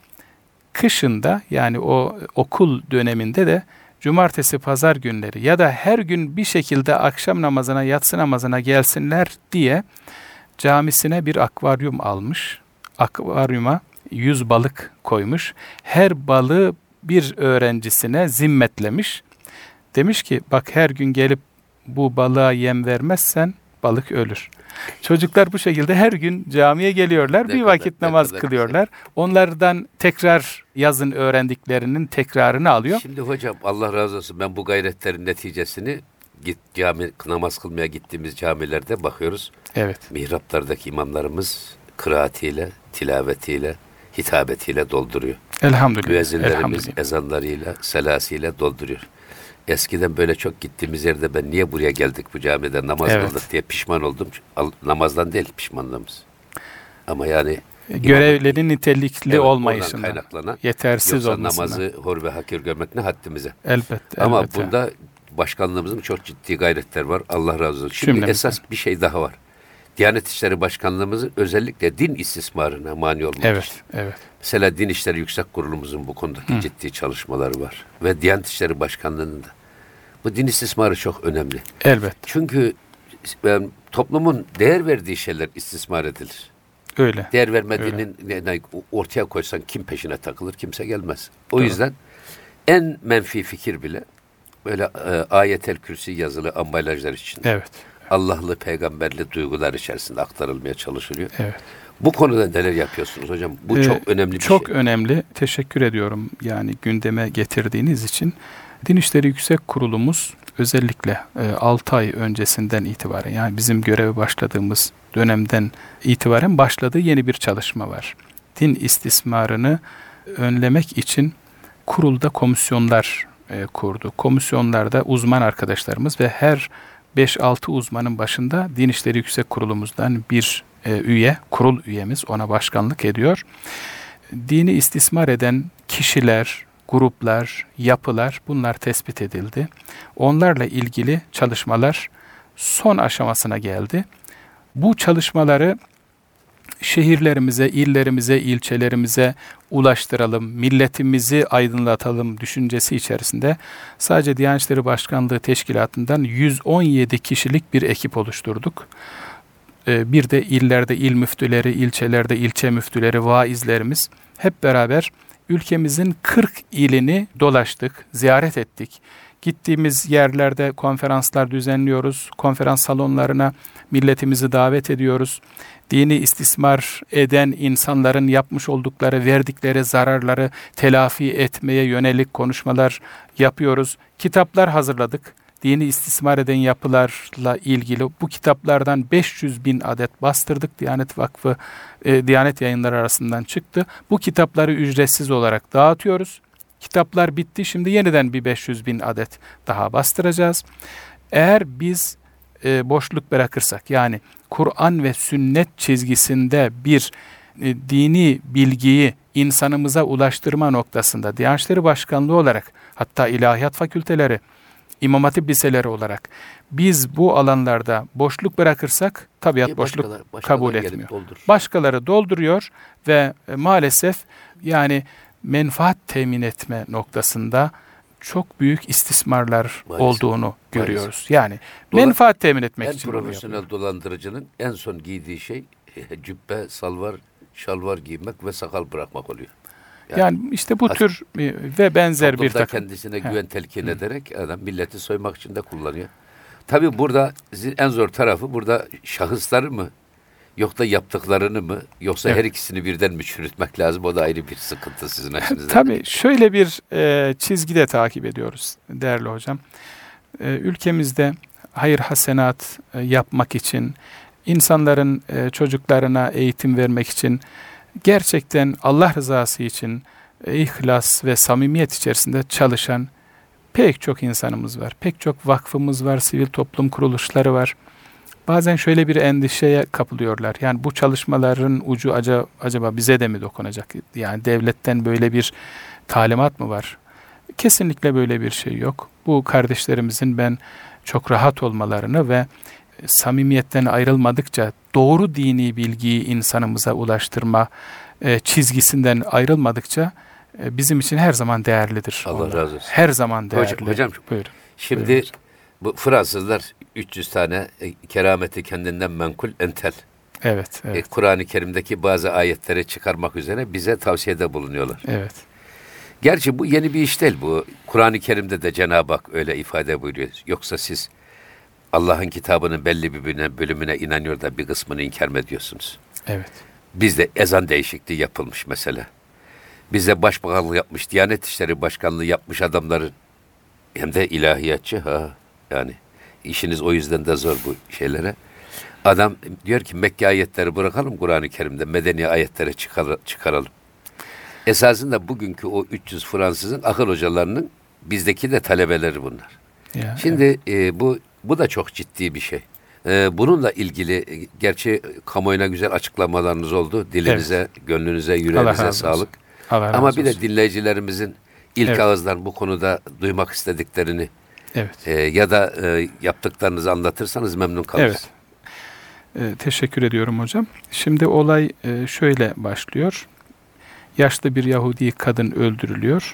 kışında, yani o okul döneminde de cumartesi, pazar günleri ya da her gün bir şekilde akşam namazına, yatsı namazına gelsinler diye camisine bir akvaryum almış. Akvaryuma yüz balık koymuş. Her balığı bir öğrencisine zimmetlemiş. Demiş ki bak, her gün gelip bu balığa yem vermezsen balık ölür. Çocuklar bu şekilde her gün camiye geliyorlar. Ne bir kadar, vakit namaz kılıyorlar. Güzel. Onlardan tekrar yazın öğrendiklerinin tekrarını alıyor. Şimdi hocam Allah razı olsun, ben bu gayretlerin neticesini git cami namaz kılmaya gittiğimiz camilerde bakıyoruz. Evet. Mihraplardaki imamlarımız kıraatiyle, tilavetiyle, hitabetiyle dolduruyor. Elhamdülillah. Müezzinlerimiz Elhamdülillah. ezanlarıyla, selasiyle dolduruyor. Eskiden böyle çok gittiğimiz yerde ben niye buraya geldik bu camide namaz evet. kıldık diye pişman oldum. Namazdan değil pişmanlığımız. Ama yani görevlerin imam, nitelikli evet, olmayışından, kaynaklanan, yetersiz yoksa olmasından. namazı hor ve hakir görmek ne haddimize. Elbette. Ama elbette. bunda başkanlığımızın çok ciddi gayretler var. Allah razı olsun. Şimdi Cümlemizden. Esas bir şey daha var. Diyanet İşleri Başkanlığımızın özellikle din istismarına mani olmak. Evet, evet. Mesela Din İşleri Yüksek Kurulumuzun bu konudaki Hı. ciddi çalışmaları var. Ve Diyanet İşleri Başkanlığı'nın da. Bu din istismarı çok önemli. Elbette. Çünkü ben, toplumun değer verdiği şeyler istismar edilir. Öyle. Değer vermediğinin ne, ortaya koysan kim peşine takılır? Kimse gelmez. O Doğru. yüzden en menfi fikir bile böyle e, ayetel kürsi yazılı ambalajlar için. Evet. Allah'lı, peygamberli duygular içerisinde aktarılmaya çalışılıyor. Evet. Bu konuda neler yapıyorsunuz hocam? Bu Ee, çok önemli bir çok şey. Çok önemli. Teşekkür ediyorum yani gündeme getirdiğiniz için. Din İşleri Yüksek Kurulumuz özellikle e, altı ay öncesinden itibaren, yani bizim göreve başladığımız dönemden itibaren başladığı yeni bir çalışma var. Din istismarını önlemek için kurulda komisyonlar e, kurdu. Komisyonlarda uzman arkadaşlarımız ve her beş altı uzmanın başında Din İşleri Yüksek Kurulumuzdan bir e, üye, kurul üyemiz ona başkanlık ediyor. Dini istismar eden kişiler, gruplar, yapılar, bunlar tespit edildi. Onlarla ilgili çalışmalar son aşamasına geldi. Bu çalışmaları şehirlerimize, illerimize, ilçelerimize ulaştıralım, milletimizi aydınlatalım düşüncesi içerisinde sadece Diyanet İşleri Başkanlığı Teşkilatı'ndan yüz on yedi kişilik bir ekip oluşturduk. Bir de illerde il müftüleri, ilçelerde ilçe müftüleri, vaizlerimiz hep beraber ülkemizin kırk ilini dolaştık, ziyaret ettik. Gittiğimiz yerlerde konferanslar düzenliyoruz, konferans salonlarına milletimizi davet ediyoruz. Dini istismar eden insanların yapmış oldukları, verdikleri zararları telafi etmeye yönelik konuşmalar yapıyoruz. Kitaplar hazırladık. Dini istismar eden yapılarla ilgili bu kitaplardan beş yüz bin adet bastırdık. Diyanet Vakfı, e, Diyanet Yayınları arasından çıktı. Bu kitapları ücretsiz olarak dağıtıyoruz. Kitaplar bitti. Şimdi yeniden bir beş yüz bin adet daha bastıracağız. Eğer biz e, boşluk bırakırsak, yani Kur'an ve sünnet çizgisinde bir e, dini bilgiyi insanımıza ulaştırma noktasında Diyanet İşleri Başkanlığı olarak, hatta ilahiyat fakülteleri, İmam Hatip liseleri olarak biz bu alanlarda boşluk bırakırsak tabiat E, boşluk başkaları- başkaları kabul gelip etmiyor. doldurur. Başkaları dolduruyor ve e, maalesef yani menfaat temin etme noktasında çok büyük istismarlar Maalesef. olduğunu görüyoruz. Maalesef. Yani Dola- menfaat temin etmek En için bunu yapıyor. profesyonel dolandırıcının en son giydiği şey e, cübbe, salvar, şalvar giymek ve sakal bırakmak oluyor. Yani, Yani işte bu as- tür e, ve benzer bir toplumda takım. kendisine He. güven telkin ederek adam milleti soymak için de kullanıyor. Tabii burada sizin en zor tarafı burada şahısları mı yok da yaptıklarını mı yoksa Evet. her ikisini birden mi çürütmek lazım? O da ayrı bir sıkıntı sizin açınızdan. Tabii şöyle bir e, çizgide takip ediyoruz değerli hocam. E, ülkemizde hayır hasenat e, yapmak için, insanların e, çocuklarına eğitim vermek için, gerçekten Allah rızası için e, ihlas ve samimiyet içerisinde çalışan pek çok insanımız var. Pek çok vakfımız var, sivil toplum kuruluşları var. Bazen şöyle bir endişeye kapılıyorlar. Yani bu çalışmaların ucu acaba, acaba bize de mi dokunacak? Yani devletten böyle bir talimat mı var? Kesinlikle böyle bir şey yok. Bu kardeşlerimizin ben çok rahat olmalarını ve samimiyetten ayrılmadıkça, doğru dini bilgiyi insanımıza ulaştırma e, çizgisinden ayrılmadıkça e, bizim için her zaman değerlidir. Allah onlar. razı olsun. Her zaman değerli. Hocam, hocam Buyurun. şimdi Buyurun. bu Fransızlar üç yüz tane e, kerameti kendinden menkul entel. Evet, E, evet, Kur'an-ı Kerim'deki bazı ayetleri çıkarmak üzere bize tavsiyede bulunuyorlar. evet. Gerçi bu yeni bir iş değil bu. Kur'an-ı Kerim'de de Cenab-ı Hak öyle ifade buyuruyor. Yoksa siz Allah'ın kitabının belli bir bölümüne, bölümüne inanıyor da bir kısmını inkar mı ediyorsunuz? Evet. Bizde ezan değişikliği yapılmış mesela. Bize başbakanlığı yapmış, Diyanet İşleri Başkanlığı yapmış adamların hem de ilahiyatçı ha yani işiniz o yüzden de zor bu şeylere. Adam diyor ki Mekke ayetleri bırakalım Kur'an-ı Kerim'de medeni ayetlere çıkar, çıkaralım. Esasında bugünkü o üç yüz Fransızın akıl hocalarının bizdeki de talebeleri bunlar. Ya, Şimdi evet. e, bu bu da çok ciddi bir şey. E, bununla ilgili e, gerçi kamuoyuna güzel açıklamalarınız oldu. Dilinize, gönlünüze, Allah yüreğinize razı sağlık. olsun. Allah Ama razı bir de olsun. dinleyicilerimizin ilk Evet. ağızdan bu konuda duymak istediklerini Evet. e, ya da e, yaptıklarınızı anlatırsanız memnun kalırız. Evet. E, teşekkür ediyorum hocam. Şimdi olay e, şöyle başlıyor. Yaşlı bir Yahudi kadın öldürülüyor.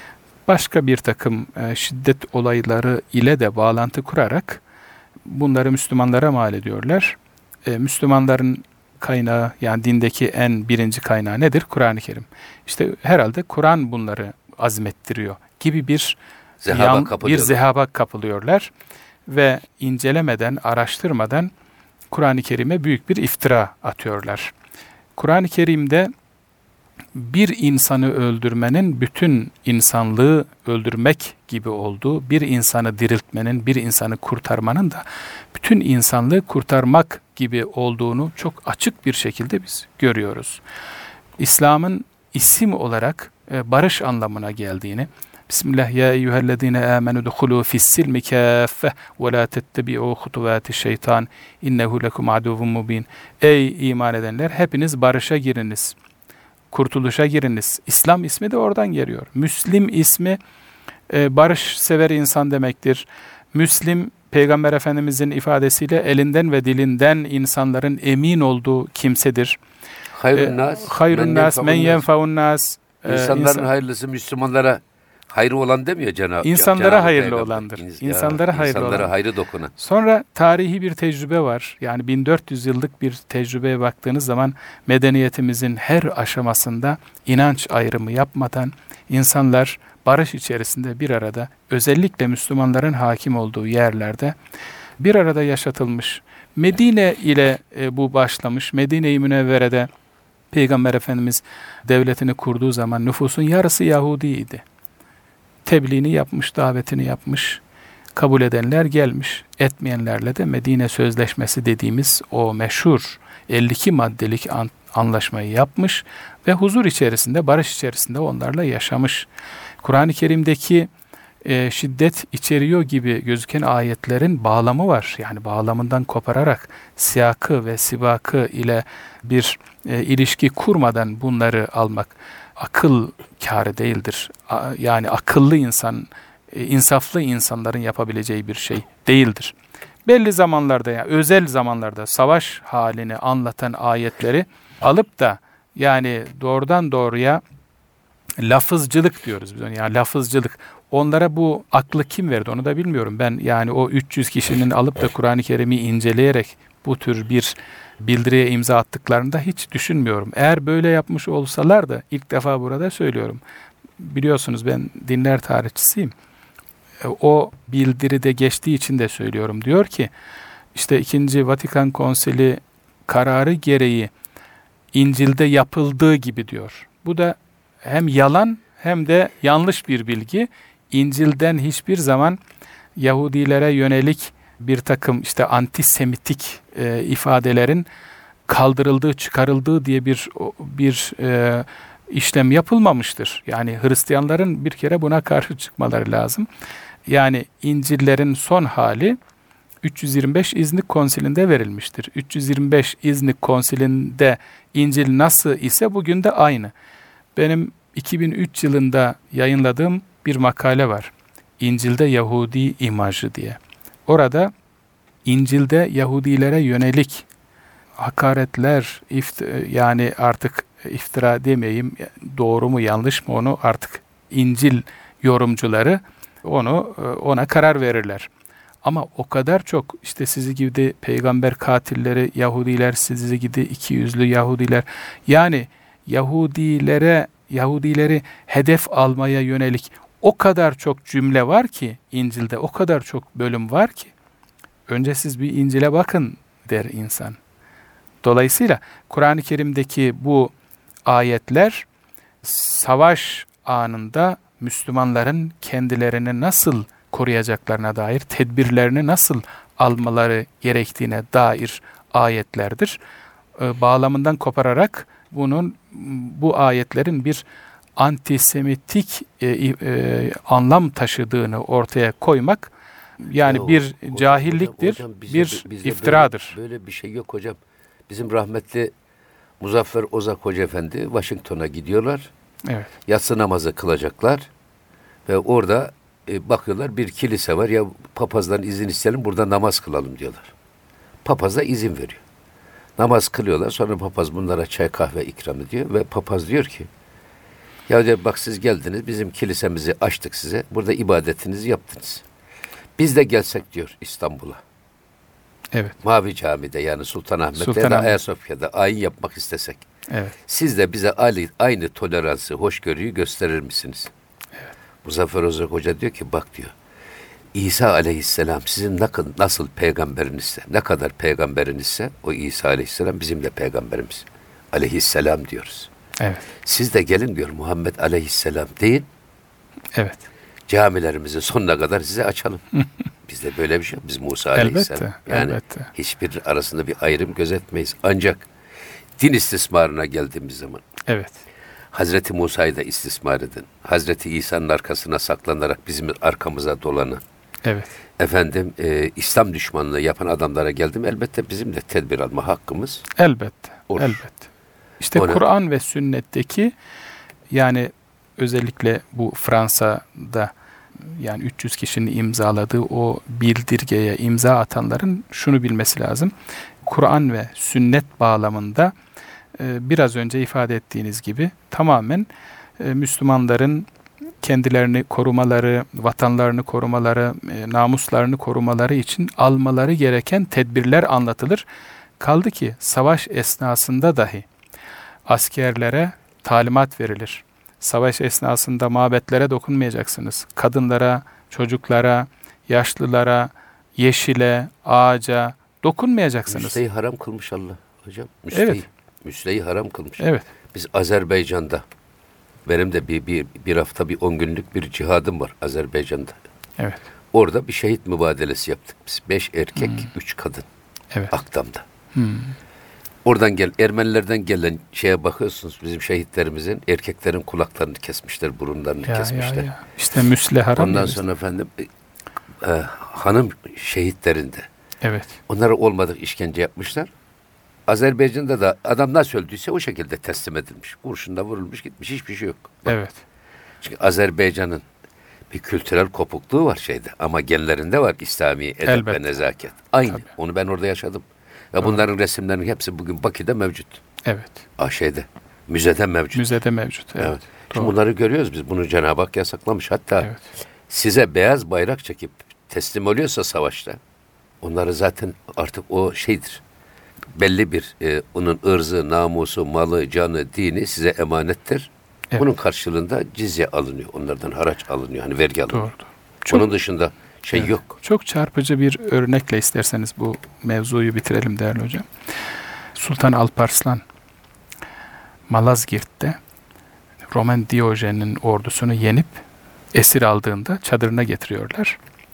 Başka bir takım e, şiddet olayları ile de bağlantı kurarak bunları Müslümanlara mal ediyorlar. E, Müslümanların kaynağı, yani dindeki en birinci kaynağı nedir? Kur'an-ı Kerim. İşte herhalde Kur'an bunları azmettiriyor gibi bir Zehaba yan- bir kapılıyorlar. zehaba kapılıyorlar ve incelemeden, araştırmadan Kur'an-ı Kerim'e büyük bir iftira atıyorlar. Kur'an-ı Kerim'de bir insanı öldürmenin bütün insanlığı öldürmek gibi olduğu, bir insanı diriltmenin, bir insanı kurtarmanın da bütün insanlığı kurtarmak gibi olduğunu çok açık bir şekilde biz görüyoruz. İslam'ın isim olarak barış anlamına geldiğini, Bismillah ya eyyühellezine amenu dukhulu fissilmi kâffe ve la tettebi'u hutuvâti şeytan innehu lekum aduvun mubin. Ey iman edenler, hepiniz barışa giriniz, kurtuluşa giriniz. İslam ismi de oradan geliyor. Müslim ismi e, barış sever insan demektir. Müslim, Peygamber Efendimizin ifadesiyle elinden ve dilinden insanların emin olduğu kimsedir. Hayrun nas, Hayrun nas, men yenfaun nas. İnsanların insan, hayırlısı Müslümanlara hayrı olan demiyor Cenab-ı İnsanlara Cenab-ı hayırlı Peygamber. olandır. İns- İnsanlara ya, hayırlı insanlara olan. hayrı dokunan. Sonra tarihi bir tecrübe var. Yani bin dört yüz yıllık bir tecrübeye baktığınız zaman medeniyetimizin her aşamasında inanç ayrımı yapmadan insanlar barış içerisinde bir arada, özellikle Müslümanların hakim olduğu yerlerde bir arada yaşatılmış. Medine ile e, bu başlamış. Medine-i Münevvere'de Peygamber Efendimiz devletini kurduğu zaman nüfusun yarısı Yahudiydi. Tebliğini yapmış, davetini yapmış. Kabul edenler gelmiş. Etmeyenlerle de Medine Sözleşmesi dediğimiz o meşhur elli iki maddelik an, anlaşmayı yapmış ve huzur içerisinde, barış içerisinde onlarla yaşamış. Kur'an-ı Kerim'deki e, şiddet içeriyor gibi gözüken ayetlerin bağlamı var. Yani bağlamından kopararak siyakı ve sibakı ile bir e, ilişki kurmadan bunları almak akıl kârı değildir. A, yani akıllı insan, e, insaflı insanların yapabileceği bir şey değildir. Belli zamanlarda, yani özel zamanlarda savaş halini anlatan ayetleri alıp da yani doğrudan doğruya lafızcılık diyoruz biz ona. Yani lafızcılık. Onlara bu aklı kim verdi onu da bilmiyorum. Ben yani o üç yüz kişinin alıp da Kur'an-ı Kerim'i inceleyerek bu tür bir bildiriye imza attıklarını da hiç düşünmüyorum. Eğer böyle yapmış olsalar da ilk defa burada söylüyorum. Biliyorsunuz ben dinler tarihçisiyim. O bildiride geçtiği için de söylüyorum. Diyor ki işte ikinci Vatikan Konsili kararı gereği İncil'de yapıldığı gibi diyor. Bu da hem yalan hem de yanlış bir bilgi. İncil'den hiçbir zaman Yahudilere yönelik bir takım işte antisemitik e, ifadelerin kaldırıldığı, çıkarıldığı diye bir bir e, işlem yapılmamıştır. Yani Hristiyanların bir kere buna karşı çıkmaları lazım. Yani İncil'lerin son hali üç yüz yirmi beş İznik Konsili'nde verilmiştir. üç yüz yirmi beş İznik Konsili'nde İncil nasıl ise bugün de aynı. Benim iki bin üç yılında yayınladığım bir makale var. İncil'de Yahudi imajı diye. Orada İncil'de Yahudilere yönelik hakaretler, ift- yani artık iftira demeyeyim, doğru mu yanlış mı onu artık İncil yorumcuları onu ona karar verirler. Ama o kadar çok işte sizi gibi de peygamber katilleri Yahudiler, sizi gibi iki yüzlü Yahudiler, yani Yahudilere Yahudileri hedef almaya yönelik o kadar çok cümle var ki İncil'de, o kadar çok bölüm var ki önce siz bir İncil'e bakın der insan. Dolayısıyla Kur'an-ı Kerim'deki bu ayetler savaş anında Müslümanların kendilerini nasıl koruyacaklarına dair, tedbirlerini nasıl almaları gerektiğine dair ayetlerdir. E, bağlamından kopararak bunun bu ayetlerin bir antisemitik e, e, anlam taşıdığını ortaya koymak yani ya, bir hocam, cahilliktir, hocam, hocam, bir bizde iftiradır. Böyle, böyle bir şey yok hocam. Bizim rahmetli Muzaffer Ozak Hoca Efendi Washington'a gidiyorlar. Evet. Yatsı namazı kılacaklar ve orada e, bakıyorlar bir kilise var, ya papazdan izin isteyelim burada namaz kılalım diyorlar. Papaz da izin veriyor. Namaz kılıyorlar, sonra papaz bunlara çay kahve ikram ediyor ve papaz diyor ki ya diyor, bak siz geldiniz, bizim kilisemizi açtık size, burada ibadetinizi yaptınız. Biz de gelsek diyor İstanbul'a. Evet. Mavi Cami'de, yani Sultanahmet'te Sultanahmet. ya da Ayasofya'da ayin yapmak istesek. Evet. Siz de bize aynı, aynı toleransı, hoşgörüyü gösterir misiniz? Evet. Muzaffer Ozak Hoca diyor ki bak diyor, İsa Aleyhisselam sizin nasıl peygamberinizse, ne kadar peygamberinizse o İsa Aleyhisselam bizim de peygamberimiz. aleyhisselam diyoruz. Evet. Siz de gelin diyor Muhammed aleyhisselam deyin. Evet. Camilerimizi sonuna kadar size açalım. Bizde böyle bir şey yok. Biz Musa aleyhisselam. Elbette. Yani elbette. hiçbir arasında bir ayrım gözetmeyiz. Ancak din istismarına geldiğimiz zaman Evet. Hazreti Musa'yı da istismar edin. Hazreti İsa'nın arkasına saklanarak bizim arkamıza dolanan, Evet. efendim e, İslam düşmanlığı yapan adamlara geldim. Elbette bizim de tedbir alma hakkımız. Elbette. Olur. Elbette. İşte Ona- Kur'an ve sünnetteki, yani özellikle bu Fransa'da yani üç yüz kişinin imzaladığı o bildirgeye imza atanların şunu bilmesi lazım. Kur'an ve sünnet bağlamında e, biraz önce ifade ettiğiniz gibi tamamen e, Müslümanların kendilerini korumaları, vatanlarını korumaları, e, namuslarını korumaları için almaları gereken tedbirler anlatılır. Kaldı ki savaş esnasında dahi askerlere talimat verilir. Savaş esnasında mabetlere dokunmayacaksınız. Kadınlara, çocuklara, yaşlılara, yeşile, ağaca dokunmayacaksınız. Müsleyi haram kılmış Allah hocam. Müsleyi, Evet. müsleyi haram kılmış. Evet, Biz Azerbaycan'da, benim de bir, bir, bir hafta bir on günlük bir cihadım var Azerbaycan'da. evet, Orada bir şehit mübadelesi yaptık biz. Beş erkek, Hmm. üç kadın. evet. Akdam'da. Hmm. Oradan gel, Ermenilerden gelen şeye bakıyorsunuz, bizim şehitlerimizin erkeklerin kulaklarını kesmişler, burunlarını Ya, ya, kesmişler. ya. İşte müsle haram. Ondan ya. sonra efendim e, e, hanım şehitlerinde Evet, onlara olmadık işkence yapmışlar. Azerbaycan'da da adam nasıl öldüyse o şekilde teslim edilmiş. Kurşunda vurulmuş gitmiş, hiçbir şey yok. Bak, evet, çünkü Azerbaycan'ın bir kültürel kopukluğu var şeyde ama genlerinde var İslami edep Elbette. ve nezaket. Aynı. Tabii. Onu ben orada yaşadım. Ve Doğru. bunların resimlerinin hepsi bugün Bakü'de mevcut. evet. Ah şeyde, müzede mevcut. Müzede mevcut. Evet. Evet. Şimdi Doğru. bunları görüyoruz biz. Bunu Cenab-ı Hak yasaklamış. Hatta Evet. size beyaz bayrak çekip teslim oluyorsa savaşta, onları zaten artık o şeydir. Belli bir e, onun ırzı, namusu, malı, canı, dini size emanettir. Evet. Bunun karşılığında cizye alınıyor. Onlardan haraç alınıyor. Hani vergi alınıyor. Doğru. Çok, Bunun dışında şey evet. yok. Çok çarpıcı bir örnekle isterseniz bu mevzuyu bitirelim değerli hocam. Sultan Alparslan Malazgirt'te Roman Diyojen'in ordusunu yenip esir aldığında çadırına getiriyorlar.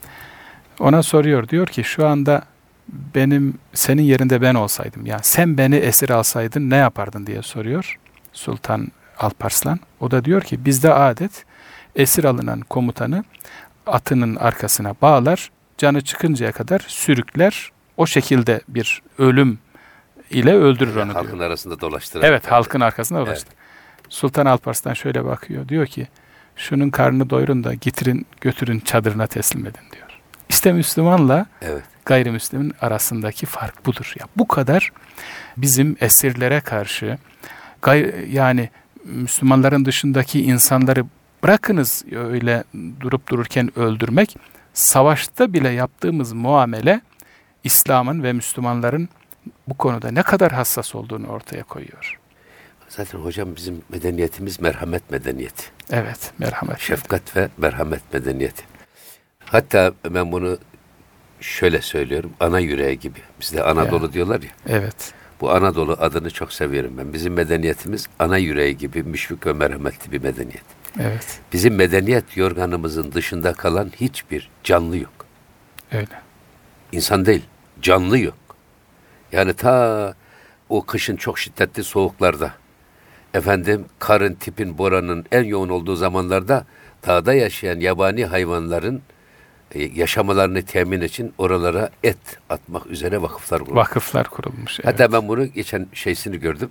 Ona soruyor, diyor ki şu anda benim senin yerinde ben olsaydım, yani sen beni esir alsaydın ne yapardın diye soruyor Sultan Alparslan. O da diyor ki bizde adet esir alınan komutanı atının arkasına bağlar, canı çıkıncaya kadar sürükler, o şekilde bir ölüm ile öldürür onu Halkın diyor. arasında dolaştıran. Evet, halkın arkasında dolaştı. Sultan Alparslan şöyle bakıyor, diyor ki şunun karnını doyurun da getirin götürün çadırına teslim edin diyor. İşte Müslümanla Evet. gayrimüslimin arasındaki fark budur. Ya bu kadar bizim esirlere karşı gay- yani Müslümanların dışındaki insanları bırakınız öyle durup dururken öldürmek, savaşta bile yaptığımız muamele İslam'ın ve Müslümanların bu konuda ne kadar hassas olduğunu ortaya koyuyor. Zaten hocam bizim medeniyetimiz merhamet medeniyeti. Evet, merhamet. Şefkat ve merhamet medeniyeti. Hatta ben bunu şöyle söylüyorum. Ana yüreği gibi. Bizde Anadolu Ya. diyorlar ya. Evet, Bu Anadolu adını çok seviyorum ben. Bizim medeniyetimiz ana yüreği gibi müşfik ve merhametli bir medeniyet. evet, Bizim medeniyet yorganımızın dışında kalan hiçbir canlı yok. öyle. İnsan değil, canlı yok. Yani ta o kışın çok şiddetli soğuklarda, efendim karın, tipin, boranın en yoğun olduğu zamanlarda dağda yaşayan yabani hayvanların e, yaşamalarını temin için oralara et atmak üzere vakıflar kurulmuş. Vakıflar kurulmuş. Evet. Hatta ben bunu geçen şeysini gördüm.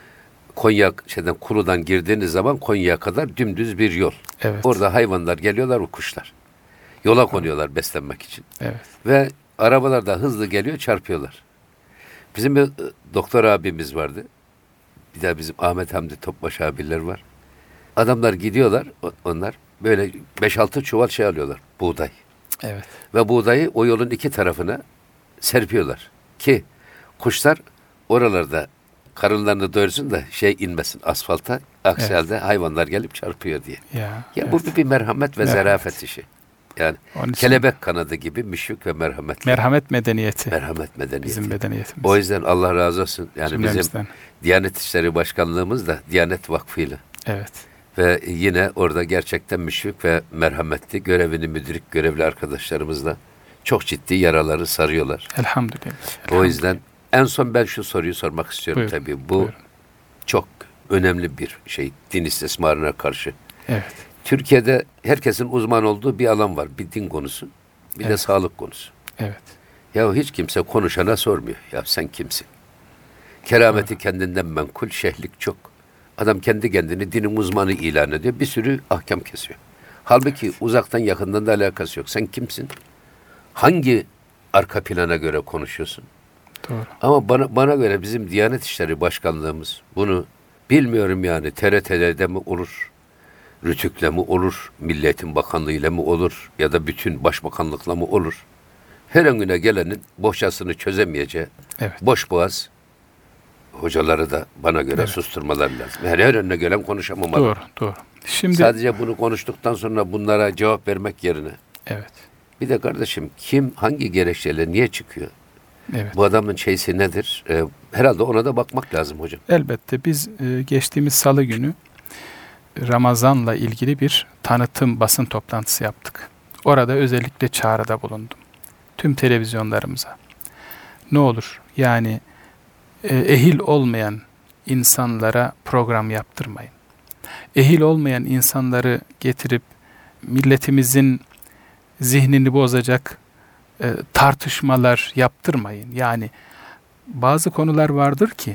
Konya şeyden Kulu'dan girdiğiniz zaman Konya'ya kadar dümdüz bir yol. Evet. Orada hayvanlar geliyorlar, o kuşlar. Yola konuyorlar beslenmek için. Evet. Ve arabalar da hızlı geliyor, çarpıyorlar. Bizim bir e, doktor abimiz vardı. Bir daha bizim Ahmet Hamdi Topbaş abiler var. Adamlar gidiyorlar, o- onlar böyle beş altı çuval şey alıyorlar, buğday. Evet. Ve buğdayı o yolun iki tarafına serpiyorlar. Ki kuşlar oralarda karınlarını doyursun da şey inmesin asfalta. Aksi Evet. halde hayvanlar gelip çarpıyor diye. Ya. Ya evet. bu bir, bir merhamet ve Merhamet. zarafet işi. Yani Onun için kelebek kanadı gibi müşfik ve merhametli. merhamet medeniyeti. Merhamet medeniyeti. Bizim medeniyetimiz. O yüzden Allah razı olsun. Yani bizim Cümlemizden. Diyanet İşleri Başkanlığımız da Diyanet Vakfı'yla. Evet. Ve yine orada gerçekten müşfik ve merhametli görevini müdrik görevli arkadaşlarımızla çok ciddi yaraları sarıyorlar. Elhamdülillah. O yüzden en son ben şu soruyu sormak istiyorum. Buyurun, Tabii. Bu buyurun. çok önemli bir şey din istismarına karşı. Evet. Türkiye'de herkesin uzman olduğu bir alan var. Bir din konusu. Bir de Evet. sağlık konusu. Evet. Ya hiç kimse konuşana sormuyor. Ya sen kimsin? Kerameti kendinden menkul, şehlik çok. Adam kendi kendini dinin uzmanı ilan ediyor. Bir sürü ahkam kesiyor. Halbuki evet. uzaktan yakından da alakası yok. Sen kimsin? Hangi arka plana göre konuşuyorsun? Doğru. Ama bana bana göre bizim Diyanet İşleri Başkanlığımız bunu bilmiyorum yani T R T'de mi olur? Rütük'le mi olur? Milli Eğitim Bakanlığı ile mi olur? Ya da bütün başbakanlıkla mı olur? Her önüne gelenin boşasını çözemeyeceği Evet. boş boğaz hocaları da bana göre Evet. susturmaları lazım. Yani her önüne gelen konuşamamalı. Doğru, doğru. Şimdi Sadece bunu konuştuktan sonra bunlara cevap vermek yerine. evet. Bir de kardeşim kim hangi gerekçeyle niye çıkıyor? Evet. Bu adamın şeysi nedir? Ee, herhalde ona da bakmak lazım hocam. Elbette biz e, geçtiğimiz salı günü Ramazan'la ilgili bir tanıtım basın toplantısı yaptık. Orada özellikle çağrıda bulundum. Tüm televizyonlarımıza. Ne olur yani e, ehil olmayan insanlara program yaptırmayın. Ehil olmayan insanları getirip milletimizin zihnini bozacak e, tartışmalar yaptırmayın. Yani bazı konular vardır ki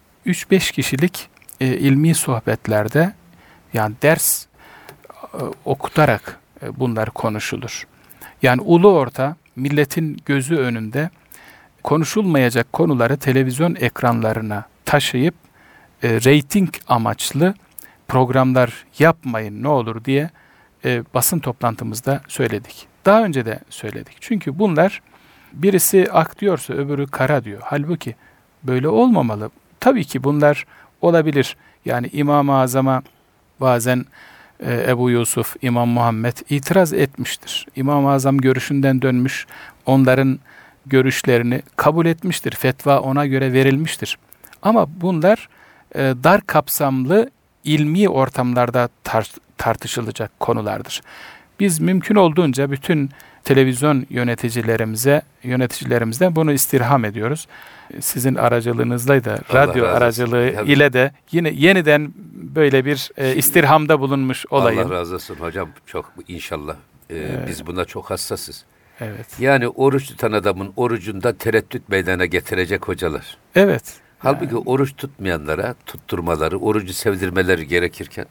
üç beş kişilik e, ilmi sohbetlerde yani ders e, okutarak e, bunlar konuşulur. Yani ulu orta milletin gözü önünde konuşulmayacak konuları televizyon ekranlarına taşıyıp e, reyting amaçlı programlar yapmayın ne olur diye e, basın toplantımızda söyledik. Daha önce de söyledik. Çünkü bunlar birisi ak diyorsa öbürü kara diyor. Halbuki böyle olmamalı. Tabii ki bunlar olabilir. Yani İmam-ı Azam'a bazen e, Ebu Yusuf, İmam Muhammed itiraz etmiştir. İmam-ı Azam görüşünden dönmüş, onların görüşlerini kabul etmiştir. Fetva ona göre verilmiştir. Ama bunlar e, dar kapsamlı ilmi ortamlarda tar- tartışılacak konulardır. Biz mümkün olduğunca bütün televizyon yöneticilerimize, yöneticilerimizden bunu istirham ediyoruz. Sizin aracılığınızla da, radyo aracılığı Tabii. ile de yine yeniden böyle bir e, istirhamda bulunmuş olayım. Allah razı olsun hocam. Çok inşallah. Ee, Evet. Biz buna çok hassasız. Evet. Yani oruç tutan adamın orucunda tereddüt meydana getirecek hocalar. Evet. Halbuki yani. Oruç tutmayanlara tutturmaları, orucu sevdirmeleri gerekirken.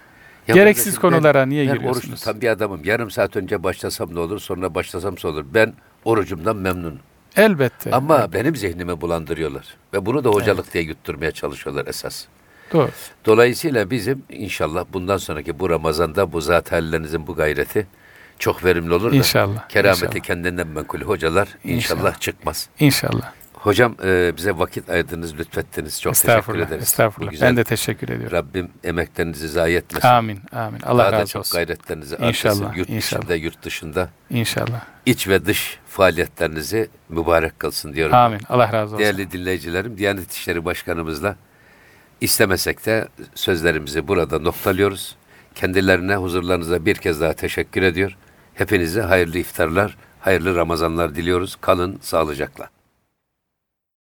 Ya gereksiz kardeşim, konulara ben, niye ben giriyorsunuz? oruç tutan bir adamım. Yarım saat önce başlasam ne olur, sonra başlasam ne olur. Ben orucumdan memnunum. Elbette. Ama elbette. benim zihnimi bulandırıyorlar. Ve bunu da hocalık Evet. diye yutturmaya çalışıyorlar esas. Doğru. Dolayısıyla bizim inşallah bundan sonraki bu Ramazan'da bu zat hallerinizin bu gayreti çok verimli olur da İnşallah. kerameti inşallah. kendinden menkul hocalar inşallah, İnşallah. çıkmaz. İnşallah. Hocam e, bize vakit ayırdınız, lütfettiniz. Çok teşekkür Estağfurullah. ederiz. Estağfurullah. Bu güzel- Ben de teşekkür ediyorum. Rabbim emeklerinizi zayi etmesin. Amin. Amin. Allah Daha da razı çok olsun. gayretlerinizi İnşallah, artırsın. Yurt inşallah. içinde, yurt dışında, İnşallah. iç ve dış faaliyetlerinizi mübarek kılsın diyorum. Amin. Allah razı olsun. Değerli dinleyicilerim, Diyanet İşleri Başkanımızla istemesek de sözlerimizi burada noktalıyoruz. Kendilerine huzurlarınıza bir kez daha teşekkür ediyor. Hepinize hayırlı iftarlar, hayırlı Ramazanlar diliyoruz. Kalın sağlıcakla.